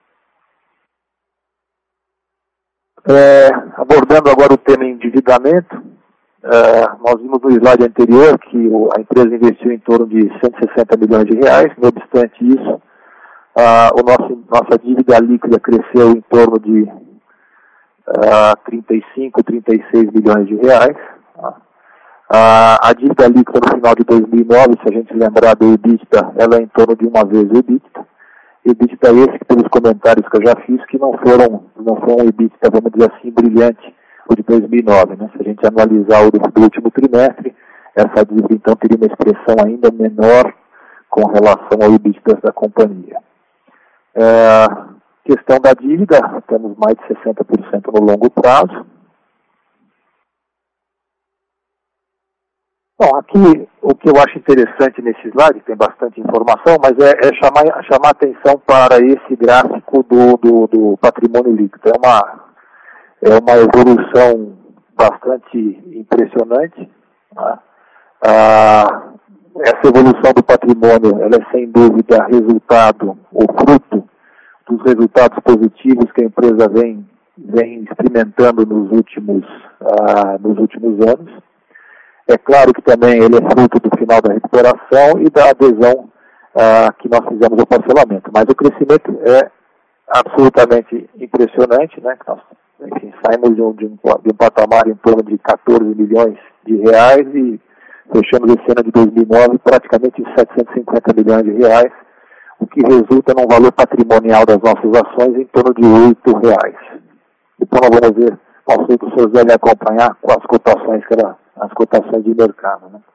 É, abordando agora o tema endividamento, é, nós vimos no slide anterior que o, a empresa investiu em torno de cento e sessenta milhões de reais, não obstante isso, a o nosso, nossa dívida líquida cresceu em torno de uh, trinta e cinco, trinta e seis milhões de reais. Uh, a dívida líquida no final de dois mil e nove, se a gente lembrar do EBITDA, ela é em torno de uma vez o EBITDA. EBITDA esse, pelos comentários que eu já fiz, que não foram, não foram um EBITDA, vamos dizer assim, brilhante, o de dois mil e nove. Né? Se a gente analisar o do, do último trimestre, essa dívida então teria uma expressão ainda menor com relação ao EBITDA da companhia. É, questão da dívida, temos mais de sessenta por cento no longo prazo. Bom, aqui o que eu acho interessante nesse slide, tem bastante informação, mas é, é chamar, chamar atenção para esse gráfico do, do, do patrimônio líquido. É uma, é uma evolução bastante impressionante. Né? Ah, essa evolução do patrimônio, ela é sem dúvida resultado, ou fruto, dos resultados positivos que a empresa vem, vem experimentando nos últimos, ah, nos últimos anos. É claro que também ele é fruto do final da recuperação e da adesão ah, que nós fizemos ao parcelamento. Mas o crescimento é absolutamente impressionante, né? Nós, enfim, saímos de um, de, um, de um patamar em torno de quatorze milhões de reais e fechamos esse ano de dois mil e nove praticamente setecentos e cinquenta milhões de reais, o que resulta num valor patrimonial das nossas ações em torno de oito reais. Então nós vamos ver, os senhores devem acompanhar com as cotações, que eram as cotações de mercado. Né?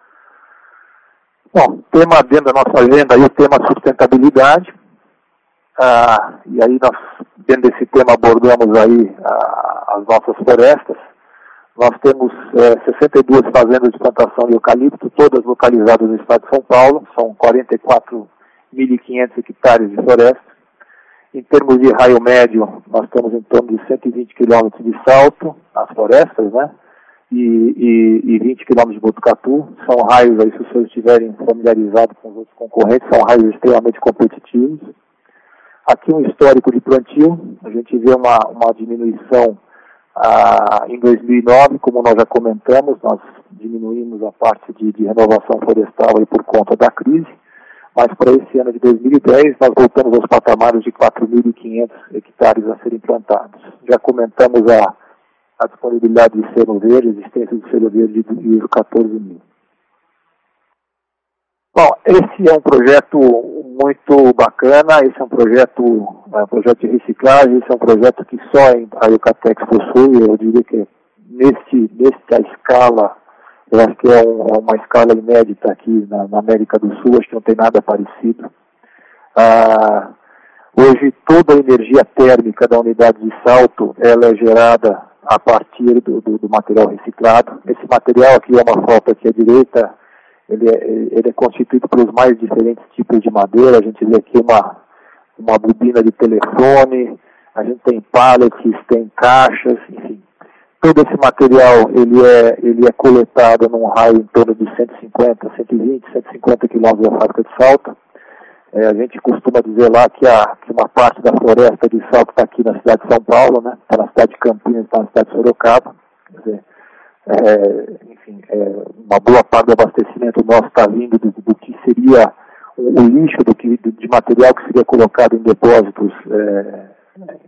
Bom, tema dentro da nossa agenda aí, o tema sustentabilidade. Ah, e aí nós, dentro desse tema, abordamos aí ah, as nossas florestas. Nós temos é, sessenta e duas fazendas de plantação de eucalipto, todas localizadas no estado de São Paulo. São quarenta e quatro mil e quinhentos hectares de floresta. Em termos de raio médio, nós estamos em torno de cento e vinte quilômetros de Salto, as florestas, né? E, e, e vinte quilômetros de Botucatu. São raios, aí, se os senhores estiverem familiarizados com os outros concorrentes, são raios extremamente competitivos. Aqui um histórico de plantio, a gente vê uma, uma diminuição ah, em dois mil e nove, como nós já comentamos, nós diminuímos a parte de, de renovação florestal aí por conta da crise. Mas para esse ano de dois mil e dez, nós voltamos aos patamares de quatro mil e quinhentos hectares a serem plantados. Já comentamos a, a disponibilidade de selo verde, a existência de selo verde de ISO quatorze mil. Bom, esse é um projeto muito bacana, esse é um projeto, é um projeto de reciclagem, esse é um projeto que só a Eucatex possui. Eu diria que nesse, nessa escala, eu acho que é, um, é uma escala inédita aqui na, na América do Sul, acho que não tem nada parecido. Ah, hoje toda a energia térmica da unidade de Salto, ela é gerada a partir do, do, do material reciclado. Esse material aqui é uma foto aqui à direita, ele é, ele é constituído pelos mais diferentes tipos de madeira. A gente vê aqui uma, uma bobina de telefone, a gente tem pallets, tem caixas, enfim. Todo esse material ele é, ele é coletado num raio em torno de cento e cinquenta, cento e vinte, cento e cinquenta quilômetros da fábrica de Salto. É, a gente costuma dizer lá que, a, que uma parte da floresta de Salto está aqui na cidade de São Paulo, né? Está na cidade de Campinas, está na cidade de Sorocaba. Quer dizer, é, enfim, é, uma boa parte do abastecimento nosso está vindo do, do que seria o, o lixo do que, do, de material que seria colocado em depósitos é,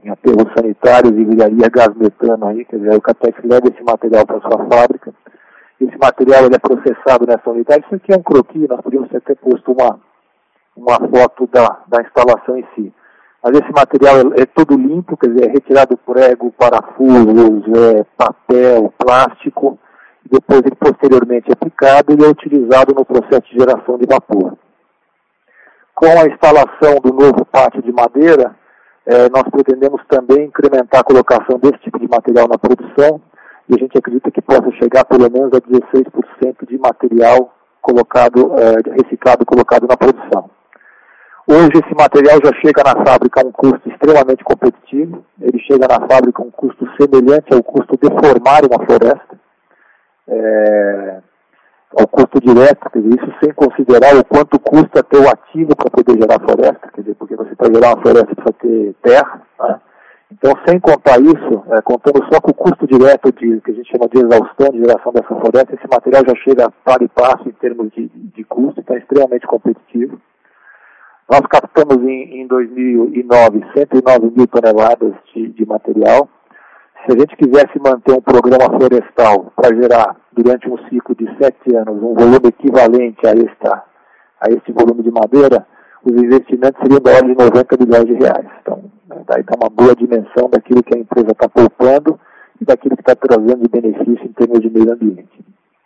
em aterros sanitários e viraria gás metano aí, quer dizer, a Eucatex leva esse material para sua fábrica. Esse material ele é processado nessa unidade. Isso aqui é um croquis, nós podíamos ter posto uma, uma foto da, da instalação em si. Mas esse material é, é todo limpo, quer dizer, é retirado prego, parafusos, é, papel, plástico, e depois ele posteriormente é aplicado e é utilizado no processo de geração de vapor. Com a instalação do novo pátio de madeira, é, nós pretendemos também incrementar a colocação desse tipo de material na produção, e a gente acredita que possa chegar pelo menos a dezesseis por cento de material colocado, é, reciclado colocado na produção. Hoje esse material já chega na fábrica a um custo extremamente competitivo, ele chega na fábrica a um custo semelhante ao custo de formar uma floresta, é, ao custo direto, quer dizer, isso sem considerar o quanto custa ter o ativo para poder gerar floresta, quer dizer, porque você para gerar uma floresta precisa ter terra, né? Então, sem contar isso, é, contando só com o custo direto de, que a gente chama de exaustão de geração dessa floresta, esse material já chega a par e passo em termos de, de custo, então é extremamente competitivo. Nós captamos em, em dois mil e nove cento e nove mil toneladas de, de material. Se a gente quisesse manter um programa florestal para gerar, durante um ciclo de sete anos, um volume equivalente a, esta, a este volume de madeira, os investimentos seriam da ordem de noventa milhões de reais. Então, daí está uma boa dimensão daquilo que a empresa está poupando e daquilo que está trazendo de benefício em termos de meio ambiente.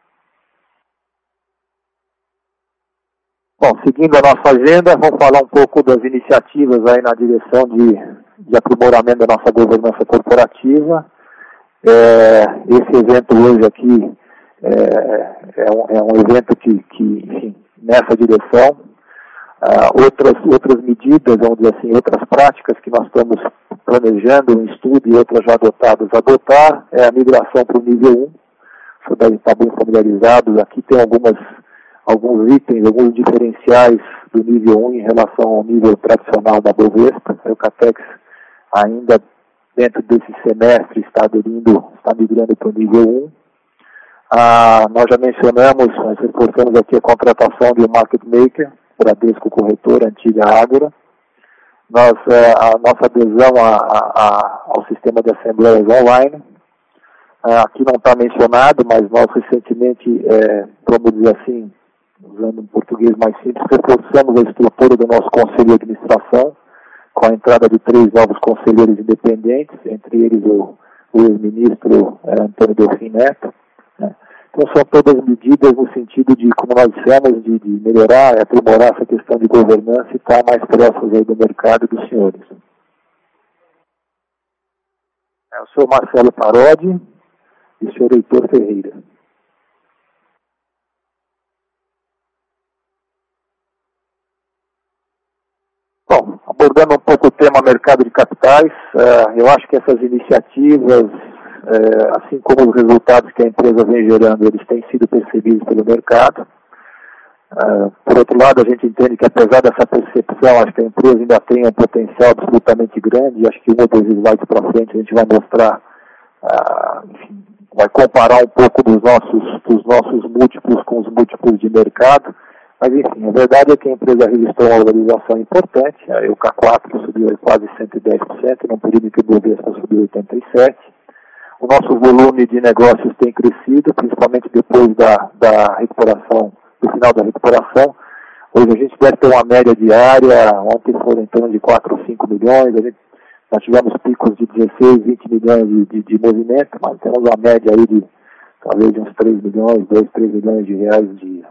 Bom, seguindo a nossa agenda, vamos falar um pouco das iniciativas aí na direção de, de aprimoramento da nossa governança corporativa. É, esse evento hoje aqui é, é, um, é um evento que, que enfim, nessa direção. Uh, outras, outras medidas, vamos dizer assim, outras práticas que nós estamos planejando em estudo e outras já adotadas a adotar é a migração para o nível um. Você deve estar bem familiarizado. Aqui tem algumas, alguns itens, alguns diferenciais do nível um em relação ao nível tradicional da Bovespa. A Eucatex ainda dentro desse semestre está aderindo, está migrando para o nível um. Ah, nós já mencionamos, nós reforçamos aqui a contratação de um market maker, Bradesco Corretora, antiga Ágora. Nós, é, a nossa adesão a, a, a, ao sistema de assembleias online. É, aqui não está mencionado, mas nós recentemente, é, vamos dizer assim, usando um português mais simples, reforçamos a estrutura do nosso conselho de administração, com a entrada de três novos conselheiros independentes, entre eles o, o ex-ministro é, Antônio Delfim Neto. Né? Então são todas medidas no sentido de, como nós dissemos, de, de melhorar e aprimorar essa questão de governança e estar mais próximos aí do mercado e dos senhores. É o senhor Marcelo Parodi e o senhor Heitor Ferreira. Bom, abordando um pouco o tema mercado de capitais, uh, eu acho que essas iniciativas, uh, assim como os resultados que a empresa vem gerando, eles têm sido percebidos pelo mercado. Uh, por outro lado, a gente entende que apesar dessa percepção, acho que a empresa ainda tem um potencial absolutamente grande, e acho que um dos slides para frente a gente vai mostrar, uh, enfim, vai comparar um pouco dos nossos, dos nossos múltiplos com os múltiplos de mercado. Mas, enfim, a verdade é que a empresa registrou uma valorização importante. A E U K quatro subiu quase cento e dez por cento, num período que o Bovespa subiu oitenta e sete por cento. O nosso volume de negócios tem crescido, principalmente depois da, da recuperação, do final da recuperação. Hoje a gente deve ter uma média diária, ontem foram em torno de quatro ou cinco milhões, a gente, nós tivemos picos de dezesseis, vinte milhões de, de, de movimento, mas temos uma média aí de talvez de uns três milhões, dois, três milhões de reais dia.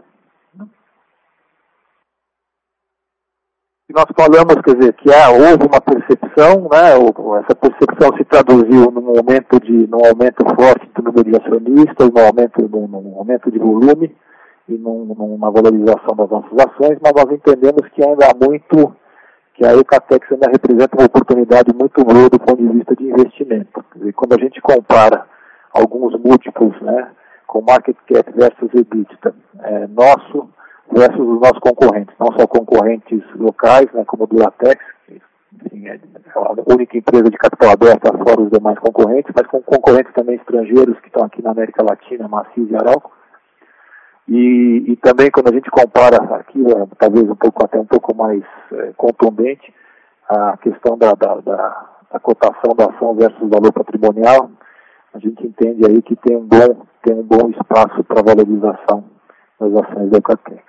Nós falamos, quer dizer, que ah, houve uma percepção, né, essa percepção se traduziu num aumento, de, num aumento forte do número de acionistas, num aumento, num, num aumento de volume e num, numa valorização das nossas ações, mas nós entendemos que ainda há muito, que a Eucatex ainda representa uma oportunidade muito boa do ponto de vista de investimento. Quer dizer, quando a gente compara alguns múltiplos, né, com market cap versus EBITDA, é, nosso versus os nossos concorrentes, não só concorrentes locais, né, como o Duratex, que enfim, é a única empresa de capital aberta fora os demais concorrentes, mas com concorrentes também estrangeiros que estão aqui na América Latina, Macis e Arauco. E, e também quando a gente compara aqui, talvez um pouco até um pouco mais é, contundente, a questão da, da, da, a cotação da ação versus valor patrimonial, a gente entende aí que tem um bom, tem um bom espaço para valorização das ações da Eucatex.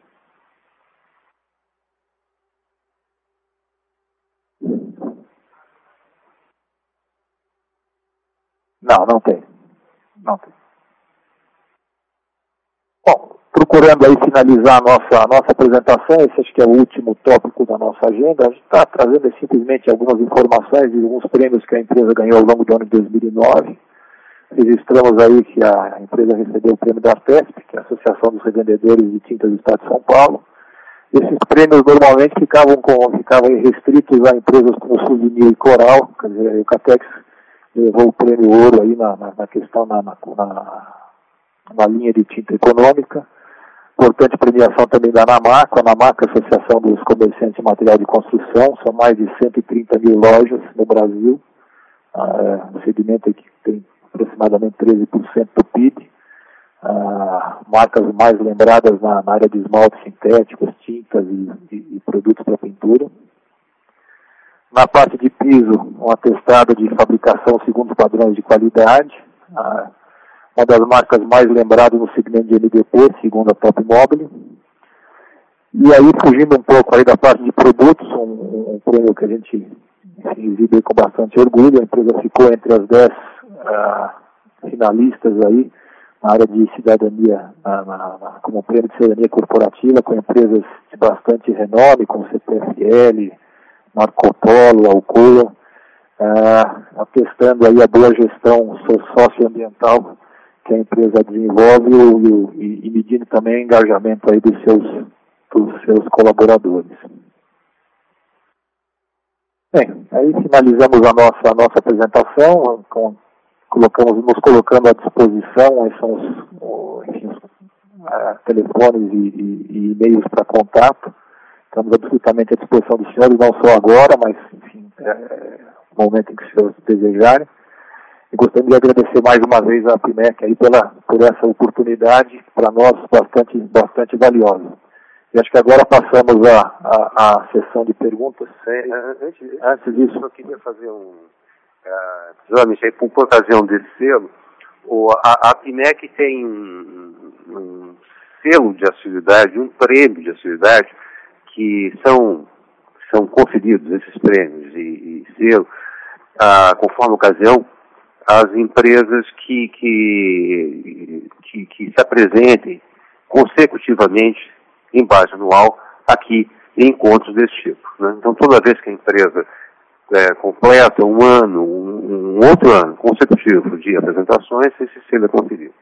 Não, não tem. Não tem. Bom, procurando aí finalizar a nossa, a nossa apresentação, esse acho que é o último tópico da nossa agenda. A gente está trazendo aí, simplesmente algumas informações de alguns prêmios que a empresa ganhou ao longo do ano de dois mil e nove. Registramos aí que a empresa recebeu o prêmio da Artesp, que é a Associação dos Revendedores de Tintas do Estado de São Paulo. Esses prêmios normalmente ficavam, com, ficavam restritos a empresas como Souvenir e Coral, quer dizer, a Eucatex levou o prêmio ouro aí na, na, na questão, na, na, na, na linha de tinta econômica. Importante premiação também da ANAMACO, a ANAMACO, Associação dos Comerciantes de Material de Construção, são mais de cento e trinta mil lojas no Brasil, ah, um segmento que tem aproximadamente treze por cento do P I B, ah, marcas mais lembradas na, na área de esmaltes sintéticos, tintas e, e, e produtos para pintura. Na parte de piso, um atestado de fabricação segundo os padrões de qualidade, ah, uma das marcas mais lembradas no segmento de N D P, segundo a Top Mobile. E aí, fugindo um pouco aí da parte de produtos, um, um prêmio que a gente enfim, exibe com bastante orgulho, a empresa ficou entre as dez ah, finalistas aí, na área de cidadania, na, na, na, como prêmio de cidadania corporativa, com empresas de bastante renome, como C P F L, Marco Polo, Alcoa, uh, atestando aí a boa gestão socioambiental que a empresa desenvolve e, e, e medindo também o engajamento aí dos seus, dos seus colaboradores. Bem, aí finalizamos a nossa, a nossa apresentação, com, colocamos, nos colocando à disposição, aí são os, enfim, os uh, telefones e, e, e e-mails para contato. Estamos absolutamente à disposição dos senhores, não só agora, mas, enfim, é, no momento em que os senhores desejarem. E gostaria de agradecer mais uma vez à PIMEC aí pela, por essa oportunidade, para nós, bastante, bastante valiosa. E acho que agora passamos à a, a, a sessão de perguntas. É, antes, antes disso, eu queria fazer um... Geralmente, uh, por ocasião desse selo, o, a, a PIMEC tem um, um selo de assiduidade, um prêmio de assiduidade, que são, são conferidos, esses prêmios e, e selo, ah, conforme a ocasião, às empresas que, que, que, que se apresentem consecutivamente em base anual aqui em encontros desse tipo. Né? Então, toda vez que a empresa é, completa um ano, um, um outro ano consecutivo de apresentações, esse selo é conferido.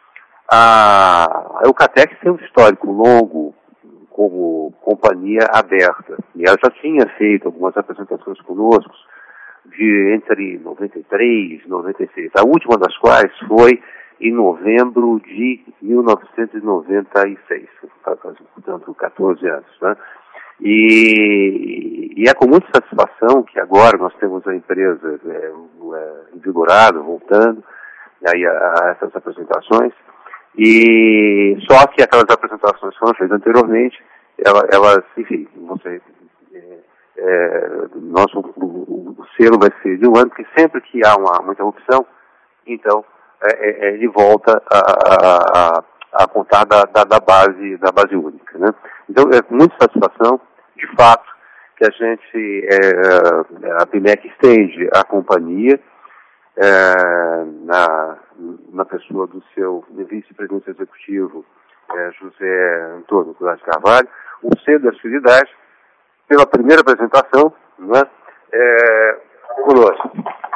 A Eucatex tem um histórico longo como companhia aberta. E ela já tinha feito algumas apresentações conosco de entre noventa e três e noventa e seis. A última das quais foi em novembro de mil novecentos e noventa e seis, portanto, catorze anos. Né? E, e é com muita satisfação que agora nós temos a empresa é, é, invigorada, voltando aí a, a essas apresentações. E só que aquelas apresentações foram feitas anteriormente, elas, elas enfim, você, é, é, nosso, o, o selo vai ser de um ano, porque sempre que há uma, uma interrupção, então é, é, ele volta a, a, a, a contar da, da, da, base, da base única. Né? Então é com muita satisfação, de fato, que a gente, é, a PIMEC estende a companhia, É, na, na pessoa do seu vice-presidente executivo, é, José Antônio Custódio Carvalho, o selo da atividade, pela primeira apresentação, né, é, conosco.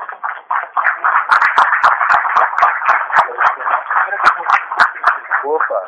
Opa!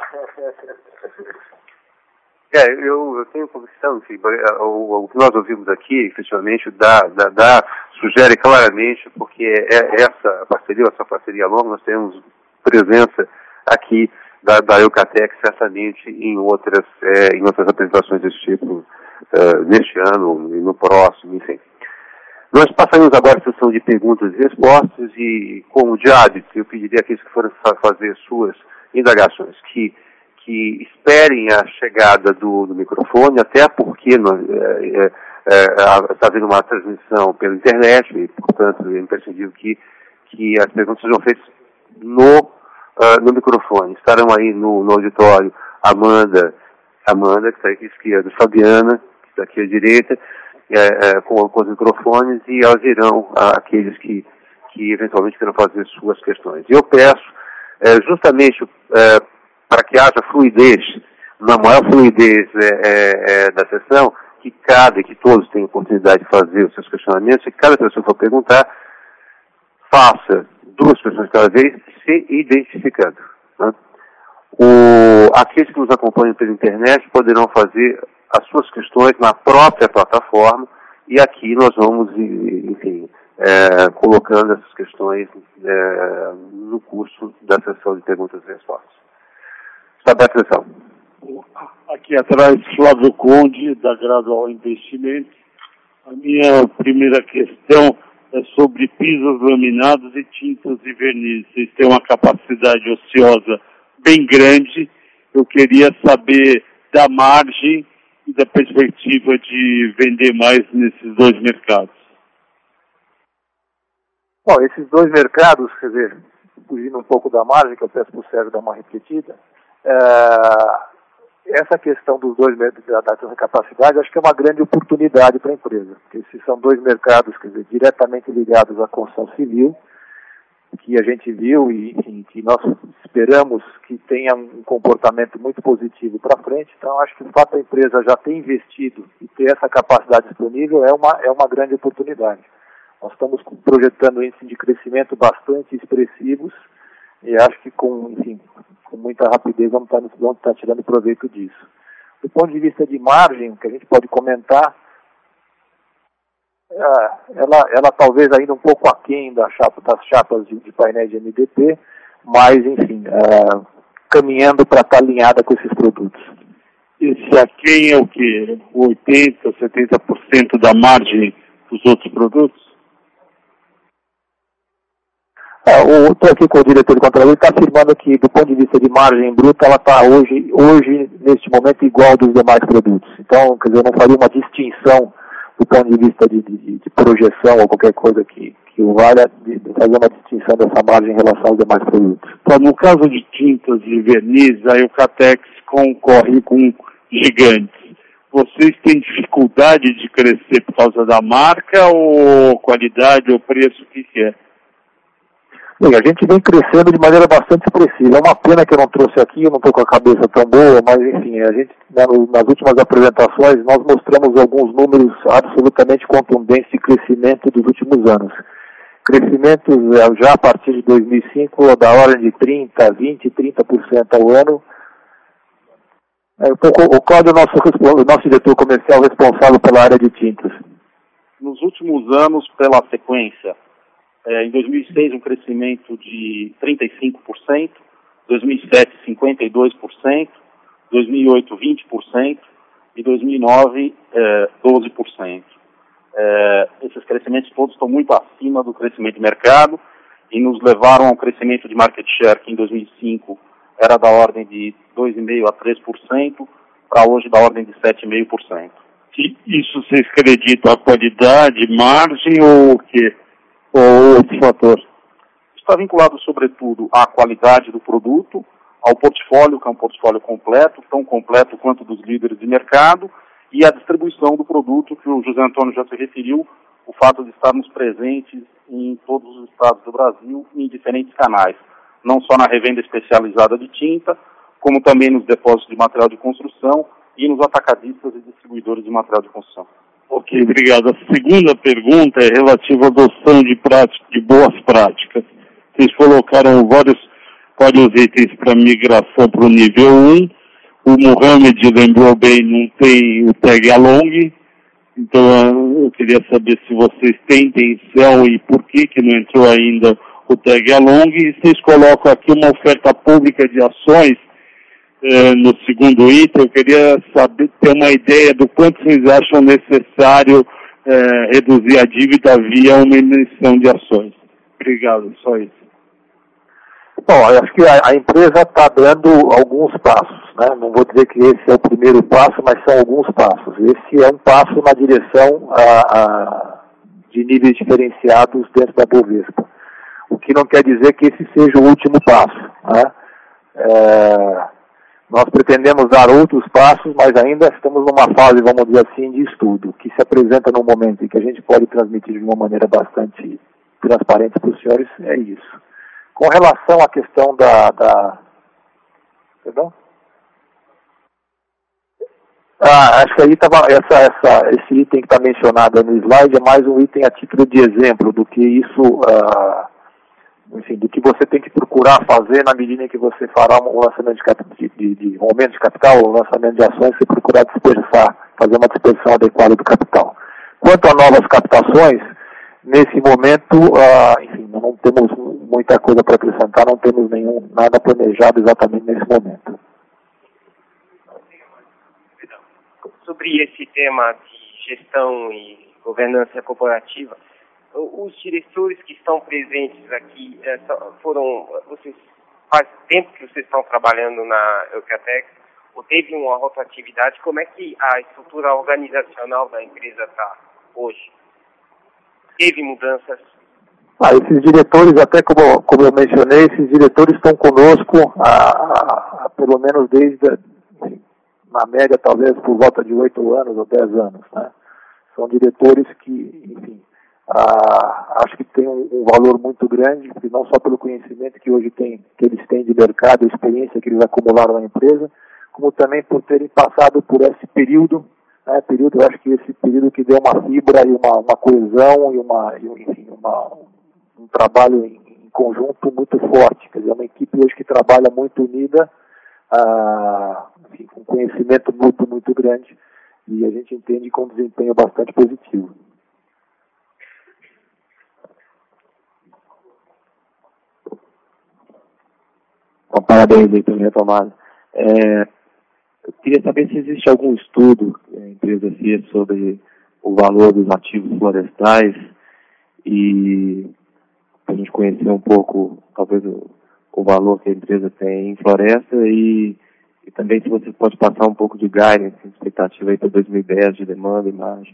É, eu, eu tenho convicção que o, o que nós ouvimos aqui, efetivamente, dá, dá, dá, sugere claramente, porque é essa parceria, essa parceria longa, nós temos presença aqui da, da Eucatex, certamente, em outras, é, em outras apresentações desse tipo, é, neste ano e no próximo, enfim. Nós passaremos agora a sessão de perguntas e respostas e, como de hábito, eu pediria àqueles que forem fazer suas indagações, que que esperem a chegada do, do microfone, até porque nós, é, está havendo uma transmissão pela internet e, portanto, é imprescindível que, que as perguntas sejam feitas no, uh, no microfone. Estarão aí no, no auditório Amanda, Amanda, que está aqui à esquerda, Fabiana, que está aqui à direita, é, é, com, com os microfones, e elas irão a, aqueles que, que eventualmente queiram fazer suas questões. E eu peço, é, justamente é, para que haja fluidez, na maior fluidez é, é, é, da sessão, que cada, que todos tenham oportunidade de fazer os seus questionamentos, e cada pessoa que for perguntar, faça duas pessoas cada vez, se identificando. Né? O, aqueles que nos acompanham pela internet poderão fazer as suas questões na própria plataforma, e aqui nós vamos, enfim, é, colocando essas questões é, no curso da sessão de perguntas e respostas. Está aberta a sessão. Aqui atrás, Flávio Conde, da Gradual Investimentos. A minha primeira questão é sobre pisos laminados e tintas e vernizes. Vocês têm uma capacidade ociosa bem grande. Eu queria saber da margem e da perspectiva de vender mais nesses dois mercados. Bom, esses dois mercados, quer dizer, fugindo um pouco da margem, que eu peço para o Sérgio dar uma repetida, é... essa questão dos dois da dessa capacidade, acho que é uma grande oportunidade para a empresa, porque esses são dois mercados, quer dizer, diretamente ligados à construção civil, que a gente viu e, enfim, que nós esperamos que tenha um comportamento muito positivo para frente. Então, acho que o fato da empresa já ter investido e ter essa capacidade disponível é uma, é uma grande oportunidade. Nós estamos projetando índices de crescimento bastante expressivos e acho que com, enfim, com muita rapidez vamos estar, vamos estar tirando proveito disso. Do ponto de vista de margem, que a gente pode comentar, ela, ela talvez ainda um pouco aquém da chapa, das chapas de, de painéis de M D P, mas, enfim, é, caminhando para estar alinhada com esses produtos. Esse aquém é o quê? oitenta por cento, setenta por cento da margem dos outros produtos? É, estou aqui com o diretor de controle, ele está afirmando que, do ponto de vista de margem bruta, ela está hoje, hoje, neste momento, igual dos demais produtos. Então, quer dizer, eu não faria uma distinção do ponto de vista de, de, de projeção ou qualquer coisa que, que o valha, de, de fazer uma distinção dessa margem em relação aos demais produtos. Então, no caso de tintas e verniz, a Eucatex concorre com gigantes. Vocês têm dificuldade de crescer por causa da marca ou qualidade ou preço, o que, que é? Bem, a gente vem crescendo de maneira bastante expressiva. É uma pena que eu não trouxe aqui, eu não estou com a cabeça tão boa, mas enfim, a gente, nas últimas apresentações, nós mostramos alguns números absolutamente contundentes de crescimento dos últimos anos. Crescimentos já a partir de dois mil e cinco, da ordem de trinta, vinte, trinta por cento ao ano. O Cláudio é o nosso, nosso diretor comercial responsável pela área de tintas. Nos últimos anos, pela sequência, É, em dois mil e seis, um crescimento de trinta e cinco por cento, dois mil e sete, cinquenta e dois por cento, dois mil e oito, vinte por cento e dois mil e nove, é, doze por cento. É, esses crescimentos todos estão muito acima do crescimento de mercado e nos levaram a um crescimento de market share que em dois mil e cinco era da ordem de dois vírgula cinco por cento a três por cento, para hoje da ordem de sete vírgula cinco por cento. E isso vocês acreditam a qualidade, margem ou o quê? Ou outro fator? Está vinculado, sobretudo, à qualidade do produto, ao portfólio, que é um portfólio completo, tão completo quanto dos líderes de mercado, e à distribuição do produto, que o José Antônio já se referiu, o fato de estarmos presentes em todos os estados do Brasil, em diferentes canais, não só na revenda especializada de tinta, como também nos depósitos de material de construção e nos atacadistas e distribuidores de material de construção. Ok, obrigado. A segunda pergunta é relativa à adoção de, prática, de boas práticas. Vocês colocaram vários, vários itens para migração para o nível um. O Mohamed lembrou bem, não tem o tag along. Então, eu queria saber se vocês têm intenção e por que, que não entrou ainda o tag along. E vocês colocam aqui uma oferta pública de ações. Eh, no segundo item, eu queria saber, ter uma ideia do quanto vocês acham necessário eh, reduzir a dívida via uma emissão de ações. Obrigado, só isso. Bom, eu acho que a, a empresa está dando alguns passos. né? Não vou dizer que esse é o primeiro passo, mas são alguns passos. Esse é um passo na direção a, a, de níveis diferenciados dentro da Bovespa. O que não quer dizer que esse seja o último passo, né? É, nós pretendemos dar outros passos, mas ainda estamos numa fase, vamos dizer assim, de estudo, que se apresenta num momento em que a gente pode transmitir de uma maneira bastante transparente para os senhores, é isso. Com relação à questão da... da... Perdão? Ah, acho que aí tava, essa, essa, esse item que está mencionado no slide é mais um item a título de exemplo do que isso... Ah, enfim, do que você tem que procurar fazer na medida em que você fará um lançamento de, de, de, de um aumento de capital ou um lançamento de ações, você procurar dispersar, fazer uma dispersão adequada do capital. Quanto a novas captações, nesse momento, uh, enfim, não temos muita coisa para acrescentar, não temos nenhum, nada planejado exatamente nesse momento. Sobre esse tema de gestão e governança corporativa, os diretores que estão presentes aqui foram, vocês, faz tempo que vocês estão trabalhando na Eucatex, ou teve uma rotatividade? Como é que a estrutura organizacional da empresa está hoje? Teve mudanças? Ah, esses diretores, até como, como eu mencionei, esses diretores estão conosco há, há, há pelo menos desde, assim, na média talvez por volta de oito anos ou dez anos, né? São diretores que, enfim, Ah, acho que tem um, um valor muito grande, não só pelo conhecimento que hoje tem, que eles têm de mercado, a experiência que eles acumularam na empresa, como também por terem passado por esse período, né, período, eu acho que esse período que deu uma fibra e uma, uma coesão e uma, enfim, uma, um trabalho em, em conjunto muito forte, quer dizer, uma equipe hoje que trabalha muito unida, ah, enfim, com conhecimento muito, muito grande, e a gente entende com um desempenho bastante positivo. Bom, parabéns aí pela retomada. É, eu queria saber se existe algum estudo na empresa C I A sobre o valor dos ativos florestais e para a gente conhecer um pouco, talvez, o, o valor que a empresa tem em floresta e, e também se você pode passar um pouco de guidance, expectativa aí para dois mil e dez de demanda e margem.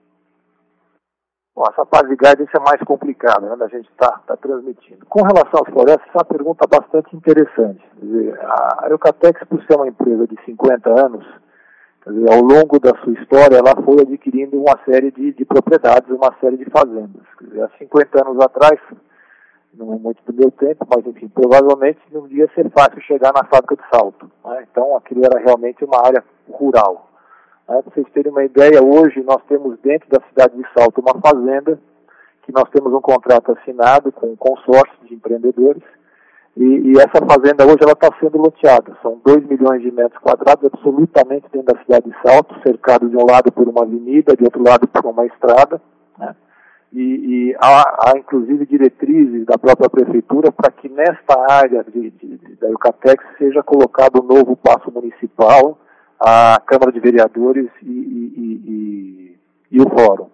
Bom, essa parte de guidance é mais complicada, né, da gente estar tá, tá transmitindo. Com relação às florestas, essa é uma pergunta bastante interessante. Quer dizer, a Eucatex, por ser uma empresa de cinquenta anos, quer dizer, ao longo da sua história, ela foi adquirindo uma série de, de propriedades, uma série de fazendas. Quer dizer, há cinquenta anos atrás, não é muito do meu tempo, mas enfim, provavelmente não ia ser fácil chegar na fábrica de Salto, né? Então aquilo era realmente uma área rural. Para vocês terem uma ideia, hoje nós temos dentro da cidade de Salto uma fazenda, que nós temos um contrato assinado com um consórcio de empreendedores, e, e essa fazenda hoje ela está sendo loteada. São dois milhões de metros quadrados, absolutamente dentro da cidade de Salto, cercado de um lado por uma avenida, de outro lado por uma estrada, né? E, e há, há inclusive diretrizes da própria prefeitura para que nesta área de, de, de, da Eucatex seja colocado um novo paço municipal, a Câmara de Vereadores e, e, e, e o Fórum.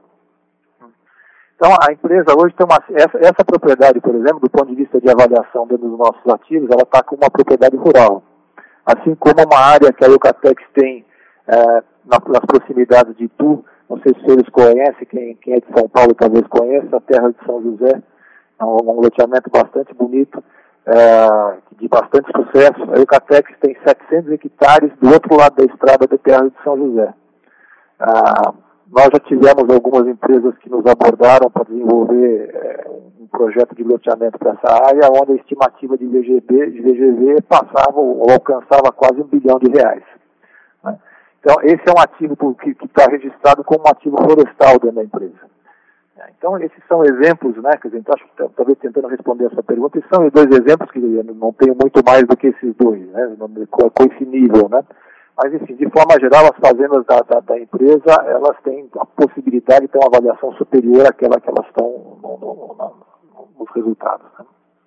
Então, a empresa hoje tem uma... Essa, essa propriedade, por exemplo, do ponto de vista de avaliação dentro dos nossos ativos, ela está com uma propriedade rural. Assim como uma área que a Eucatex tem é, nas proximidades de Itu, não sei se vocês conhecem, quem, quem é de São Paulo talvez conheça, a terra de São José, é um, um loteamento bastante bonito, É, de bastante sucesso. A Eucatex tem setecentos hectares do outro lado da estrada da terra de São José. Ah, nós já tivemos algumas empresas que nos abordaram para desenvolver é, um projeto de loteamento para essa área, onde a estimativa de V G B, de V G V passava ou alcançava quase um bilhão de reais. Né? Então, esse é um ativo que está registrado como um ativo florestal dentro da empresa. Então, esses são exemplos, né, quer dizer, então, acho que talvez tentando responder essa pergunta, esses são dois exemplos que eu não tenho muito mais do que esses dois, né, com, com esse nível, né. Mas, enfim, de forma geral, as fazendas da, da, da empresa, elas têm a possibilidade de ter uma avaliação superior àquela que elas estão no, no, no, nos resultados. Né.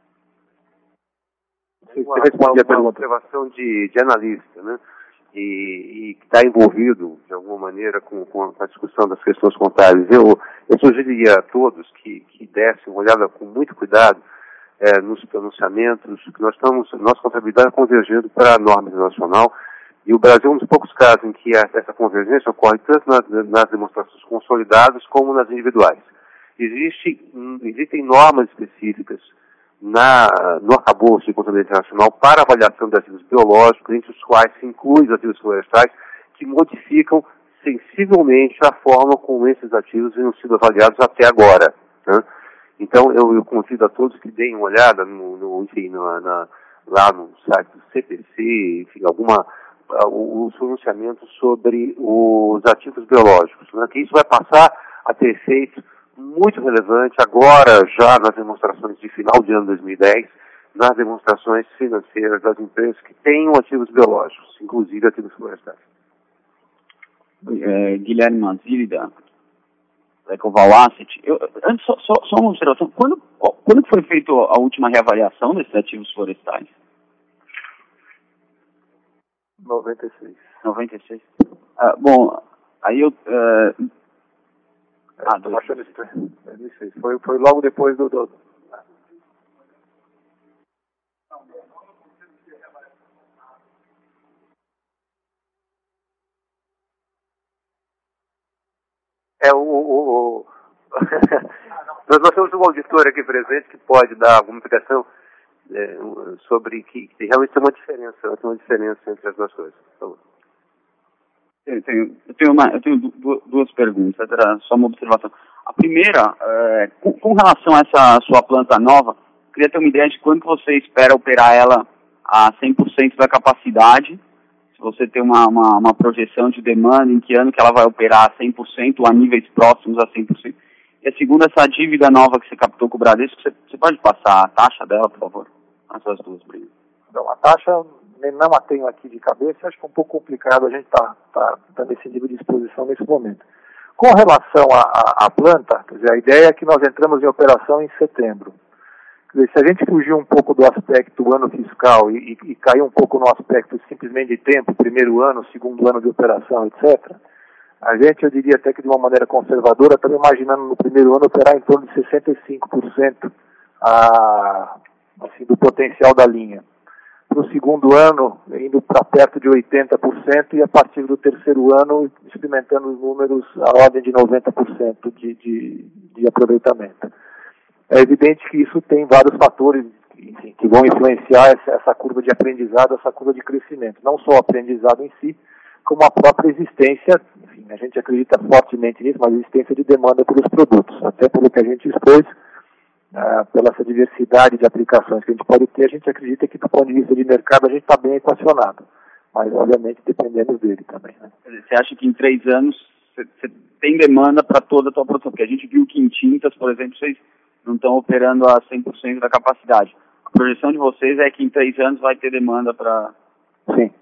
Você responde a pergunta. Uma observação de, de analista, né? E que está envolvido, de alguma maneira, com, com a discussão das questões contábeis. Eu, eu sugeriria a todos que, que dessem uma olhada com muito cuidado é, nos pronunciamentos, que nós estamos, nossa contabilidade é convergindo para a norma internacional, E o Brasil é um dos poucos casos em que essa convergência ocorre tanto nas, nas demonstrações consolidadas como nas individuais. Existe, existem normas específicas na, no arcabouço de contabilidade internacional para avaliação de ativos biológicos, entre os quais se inclui os ativos florestais, que modificam sensivelmente a forma como esses ativos têm sido avaliados até agora. Né? Então, eu, eu convido a todos que deem uma olhada no, no, enfim, na, na, lá no site do C P C, enfim, alguma, uh, os pronunciamentos sobre os ativos biológicos, né? Que isso vai passar a ter efeito muito relevante agora, já nas demonstrações de final de ano dois mil e dez, nas demonstrações financeiras das empresas que tenham ativos biológicos, inclusive ativos florestais. É, Guilherme Manzini, da Ecoval Asset. Eu, antes, só, só, só uma observação. Quando, quando foi feita a última reavaliação desses ativos florestais? noventa e seis. noventa e seis. Ah, bom, aí eu... Uh, ah, estou achando estranho. Foi, foi logo depois do... do... É, o, o, o... nós, nós temos um auditor aqui presente que pode dar alguma explicação é, sobre que, que realmente tem uma diferença, tem uma diferença entre as duas coisas. Então, eu tenho, eu tenho, uma, eu tenho duas perguntas, era só uma observação. A primeira, é, com, com relação a essa sua planta nova, queria ter uma ideia de quando você espera operar ela a cem por cento da capacidade. Você tem uma, uma, uma projeção de demanda, em que ano que ela vai operar a cem por cento, a níveis próximos a cem por cento. E a segunda, essa dívida nova que você captou com o Bradesco, você, você pode passar a taxa dela, por favor? Essas duas, Breno. Não, a taxa não a tenho aqui de cabeça, acho que é um pouco complicado a gente estar tá, tá, tá nesse nível de exposição nesse momento. Com relação à planta, quer dizer, a ideia é que nós entramos em operação em setembro. Se a gente fugir um pouco do aspecto ano fiscal e, e, e cair um pouco no aspecto simplesmente de tempo, primeiro ano, segundo ano de operação, etcétera, a gente, eu diria até que de uma maneira conservadora, estamos imaginando no primeiro ano operar em torno de sessenta e cinco por cento a, assim, do potencial da linha. No segundo ano, indo para perto de oitenta por cento e a partir do terceiro ano, experimentando os números à ordem de noventa por cento de, de, de aproveitamento. É evidente que isso tem vários fatores, enfim, que vão influenciar essa, essa curva de aprendizado, essa curva de crescimento. Não só o aprendizado em si, como a própria existência, enfim, a gente acredita fortemente nisso, mas a existência de demanda pelos produtos. Até pelo que a gente expôs, ah, pela essa diversidade de aplicações que a gente pode ter, a gente acredita que do ponto de vista de mercado a gente está bem equacionado. Mas, obviamente, dependemos dele também. Né? Você acha que em três anos você tem demanda para toda a tua produção? Porque a gente viu que em tintas, por exemplo, vocês não estão operando a cem por cento da capacidade. A projeção de vocês é que em três anos vai ter demanda para... Sim.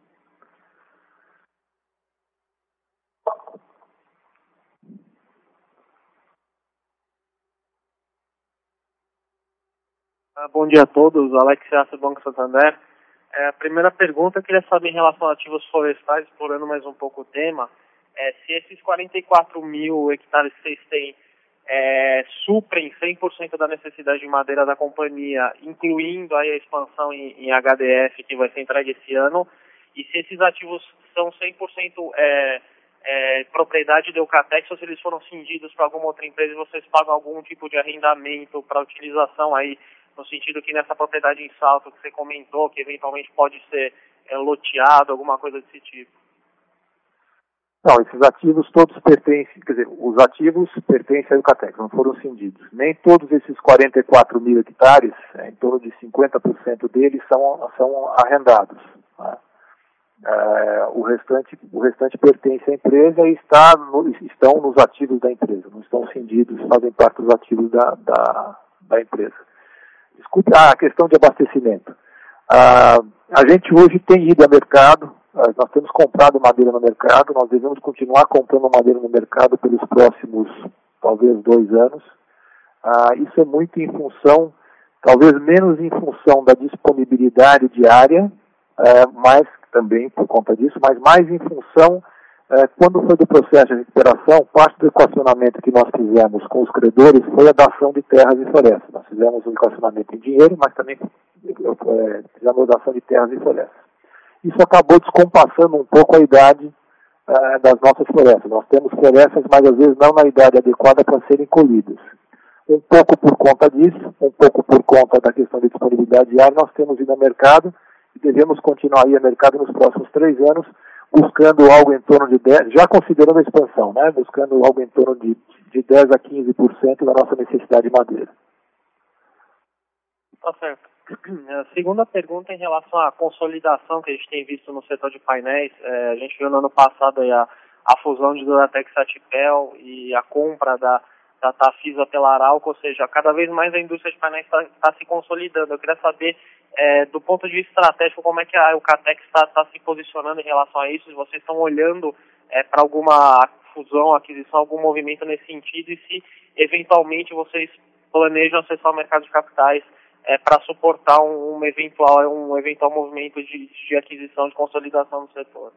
Bom dia a todos, Alex Yasser, Banco Santander. É, a primeira pergunta eu queria saber em relação a ativos florestais, explorando mais um pouco o tema, é, se esses quarenta e quatro mil hectares que vocês têm É, suprem cem por cento da necessidade de madeira da companhia, incluindo aí a expansão em, em H D F que vai ser entregue esse ano, e se esses ativos são cem por cento é, é, propriedade da Eucatex, ou se eles foram cindidos para alguma outra empresa e vocês pagam algum tipo de arrendamento para utilização aí, no sentido que nessa propriedade em Salto que você comentou, que eventualmente pode ser é, loteado, alguma coisa desse tipo. Não, esses ativos todos pertencem, quer dizer, os ativos pertencem à Eucatex, não foram cindidos. Nem todos esses quarenta e quatro mil hectares, é, em torno de cinquenta por cento deles são, são arrendados. Né? É, o, restante, o restante pertence à empresa e está no, estão nos ativos da empresa, não estão cindidos, fazem parte dos ativos da, da, da empresa. Desculpe a questão de abastecimento. Ah, a gente hoje tem ido ao mercado. Nós temos comprado madeira no mercado, nós devemos continuar comprando madeira no mercado pelos próximos, talvez, dois anos. Ah, isso é muito em função, talvez menos em função da disponibilidade diária, é, mas também por conta disso, mas mais em função, é, quando foi do processo de recuperação, parte do equacionamento que nós fizemos com os credores foi a dação de terras e florestas. Nós fizemos um equacionamento em dinheiro, mas também é, fizemos a dação de terras e florestas. isso acabou descompassando um pouco a idade uh, das nossas florestas. Nós temos florestas, mas às vezes não na idade adequada para serem colhidas. Um pouco por conta disso, um pouco por conta da questão de disponibilidade de ar, nós temos ido ao mercado e devemos continuar a ir ao mercado nos próximos três anos, buscando algo em torno de dez, já considerando a expansão, né? Buscando algo em torno de, de dez a quinze por cento da nossa necessidade de madeira. Tá certo. A segunda pergunta em relação à consolidação que a gente tem visto no setor de painéis. É, a gente viu no ano passado aí a, a fusão de Duratex e Atipel e a compra da, da Tafisa pela Arauco, ou seja, cada vez mais a indústria de painéis está tá se consolidando. Eu queria saber, é, do ponto de vista estratégico, como é que a Eucatex está tá se posicionando em relação a isso, se vocês estão olhando é, para alguma fusão, aquisição, algum movimento nesse sentido, e se eventualmente vocês planejam acessar o mercado de capitais é, para suportar um, um, eventual, um eventual movimento de, de aquisição, de consolidação do setor.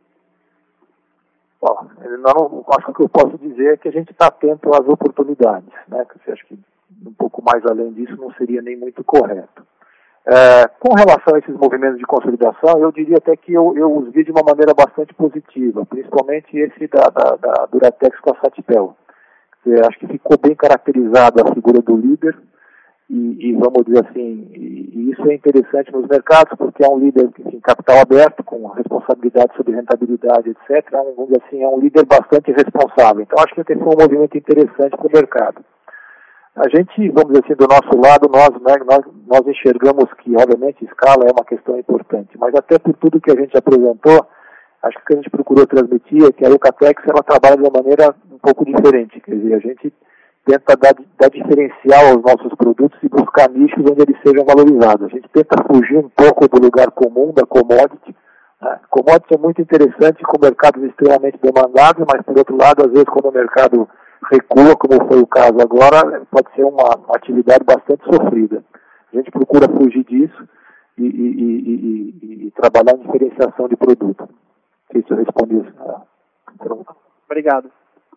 Bom, não, acho que o que eu posso dizer é que a gente está atento às oportunidades, né? Que eu acho que um pouco mais além disso não seria nem muito correto. É, com relação a esses movimentos de consolidação, eu diria até que eu, eu os vi de uma maneira bastante positiva, principalmente esse da, da, da Duratex com a Satipel. Acho que ficou bem caracterizada a figura do líder, e, e vamos dizer assim, e, e isso é interessante nos mercados, porque é um líder, enfim, capital aberto, com responsabilidade sobre rentabilidade, etcétera. É um, vamos dizer assim, é um líder bastante responsável. Então acho que até foi um movimento interessante para o mercado. A gente, vamos dizer assim, do nosso lado, nós, né, nós, nós enxergamos que, obviamente, escala é uma questão importante, mas até por tudo que a gente apresentou, acho que o que a gente procurou transmitir é que a Eucatex, ela trabalha de uma maneira um pouco diferente. Quer dizer, a gente tenta dar, dar diferencial aos nossos produtos e buscar nichos onde eles sejam valorizados. A gente tenta fugir um pouco do lugar comum, da commodity. Né? Commodity é muito interessante com mercados extremamente demandados, mas, por outro lado, às vezes, quando o mercado recua, como foi o caso agora, pode ser uma, uma atividade bastante sofrida. A gente procura fugir disso e, e, e, e, e trabalhar em diferenciação de produto. Não sei se eu respondi a pergunta. Obrigado.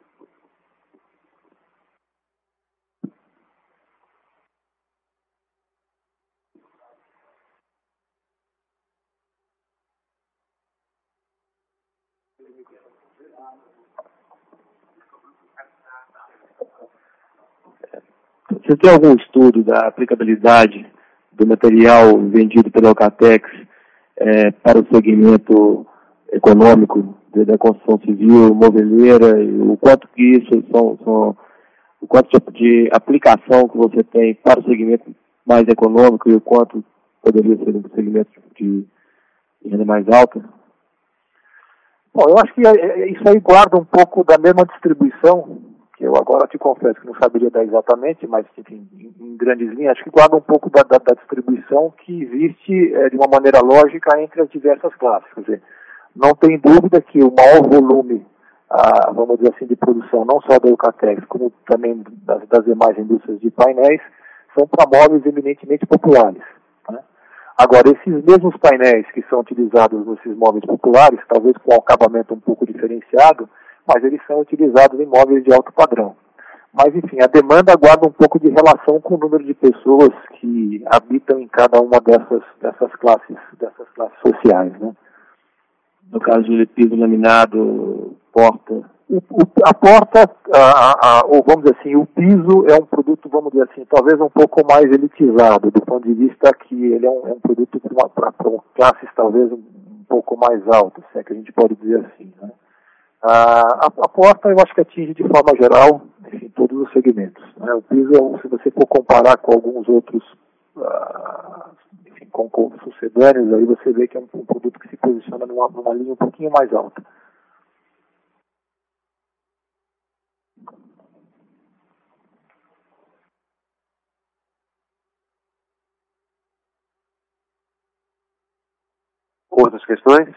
Você tem algum estudo da aplicabilidade do material vendido pela Eucatex é, para o segmento econômico da construção civil, moveleira, e o quanto que isso são, são o quanto de aplicação que você tem para o segmento mais econômico e o quanto poderia ser um segmento de renda mais alta? Bom, eu acho que isso aí guarda um pouco da mesma distribuição, que eu agora te confesso que não saberia dar exatamente, mas enfim, em, em grandes linhas, acho que guarda um pouco da, da, da distribuição que existe é, de uma maneira lógica entre as diversas classes. Quer dizer, não tem dúvida que o maior volume, ah, vamos dizer assim, de produção, não só da Eucatex, como também das, das demais indústrias de painéis, são para móveis eminentemente populares. Né? Agora, esses mesmos painéis que são utilizados nesses móveis populares, talvez com um acabamento um pouco diferenciado, mas eles são utilizados em móveis de alto padrão. Mas, enfim, a demanda guarda um pouco de relação com o número de pessoas que habitam em cada uma dessas, dessas classes, dessas classes sociais, né? No caso de piso laminado, porta. O, o, a porta, a, a, ou vamos dizer assim, o piso é um produto, vamos dizer assim, talvez um pouco mais elitizado, do ponto de vista que ele é um, é um produto para classes talvez um, um pouco mais altas, se é que a gente pode dizer assim, né? A, a porta eu acho que atinge de forma geral, enfim, todos os segmentos. Né? O piso, se você for comparar com alguns outros, uh, enfim, com, com sucedâneos, aí você vê que é um, um produto que se posiciona numa, numa linha um pouquinho mais alta. Outras questões?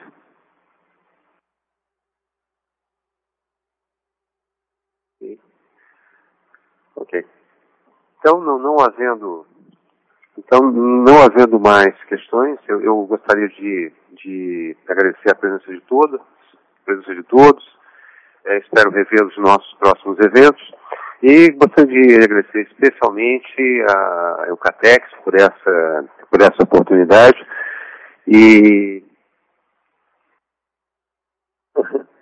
Ok. Então, não, não havendo, então, não havendo mais questões, eu, eu gostaria de, de agradecer a presença de todas, a presença de todos. É, espero revê-los nos nossos próximos eventos. E gostaria de agradecer especialmente a Eucatex por essa, por essa oportunidade. E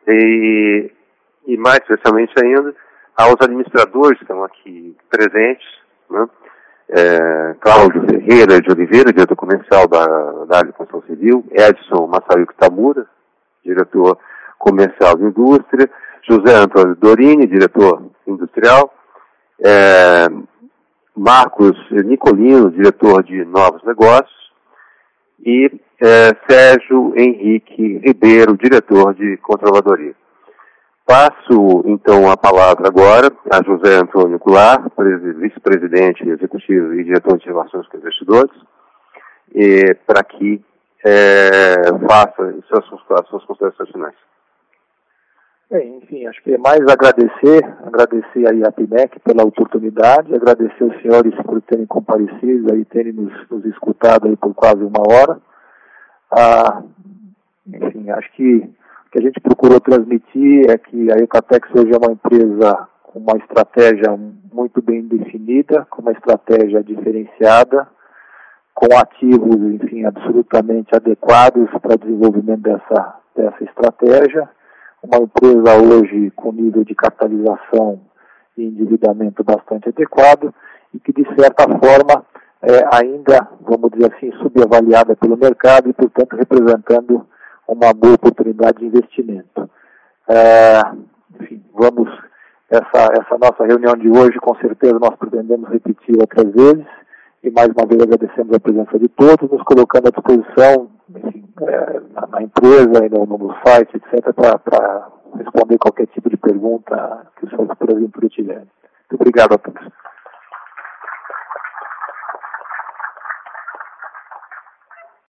E, e mais especialmente ainda, aos administradores que estão aqui presentes, né? É, Cláudio Ferreira de Oliveira, diretor comercial da, da área de construção civil, Edson Massayuki Tamura, diretor comercial de indústria, José Antônio Dorini, diretor industrial, é, Marcos Nicolino, diretor de novos negócios, e é, Sérgio Henrique Ribeiro, diretor de controladoria. Passo, então, a palavra agora a José Antônio Goulart, vice-presidente executivo e diretor de relações com investidores, para que é, faça suas, as suas considerações finais. Bem, enfim, acho que é mais agradecer, agradecer aí a PIMEC pela oportunidade, agradecer os senhores por terem comparecido, aí terem nos, nos escutado aí por quase uma hora. Ah, enfim, acho que o que a gente procurou transmitir é que a Eucatex hoje é uma empresa com uma estratégia muito bem definida, com uma estratégia diferenciada, com ativos, enfim, absolutamente adequados para o desenvolvimento dessa, dessa estratégia. Uma empresa hoje com nível de capitalização e endividamento bastante adequado e que, de certa forma, é ainda, vamos dizer assim, subavaliada pelo mercado e, portanto, representando uma boa oportunidade de investimento. É, enfim, vamos, essa, essa nossa reunião de hoje, com certeza, nós pretendemos repetir outras vezes e, mais uma vez, agradecemos a presença de todos, nos colocando à disposição, enfim, é, na, na empresa e no, no site, etcétera, para responder qualquer tipo de pergunta que os senhores, por exemplo, tiverem. Muito obrigado a todos.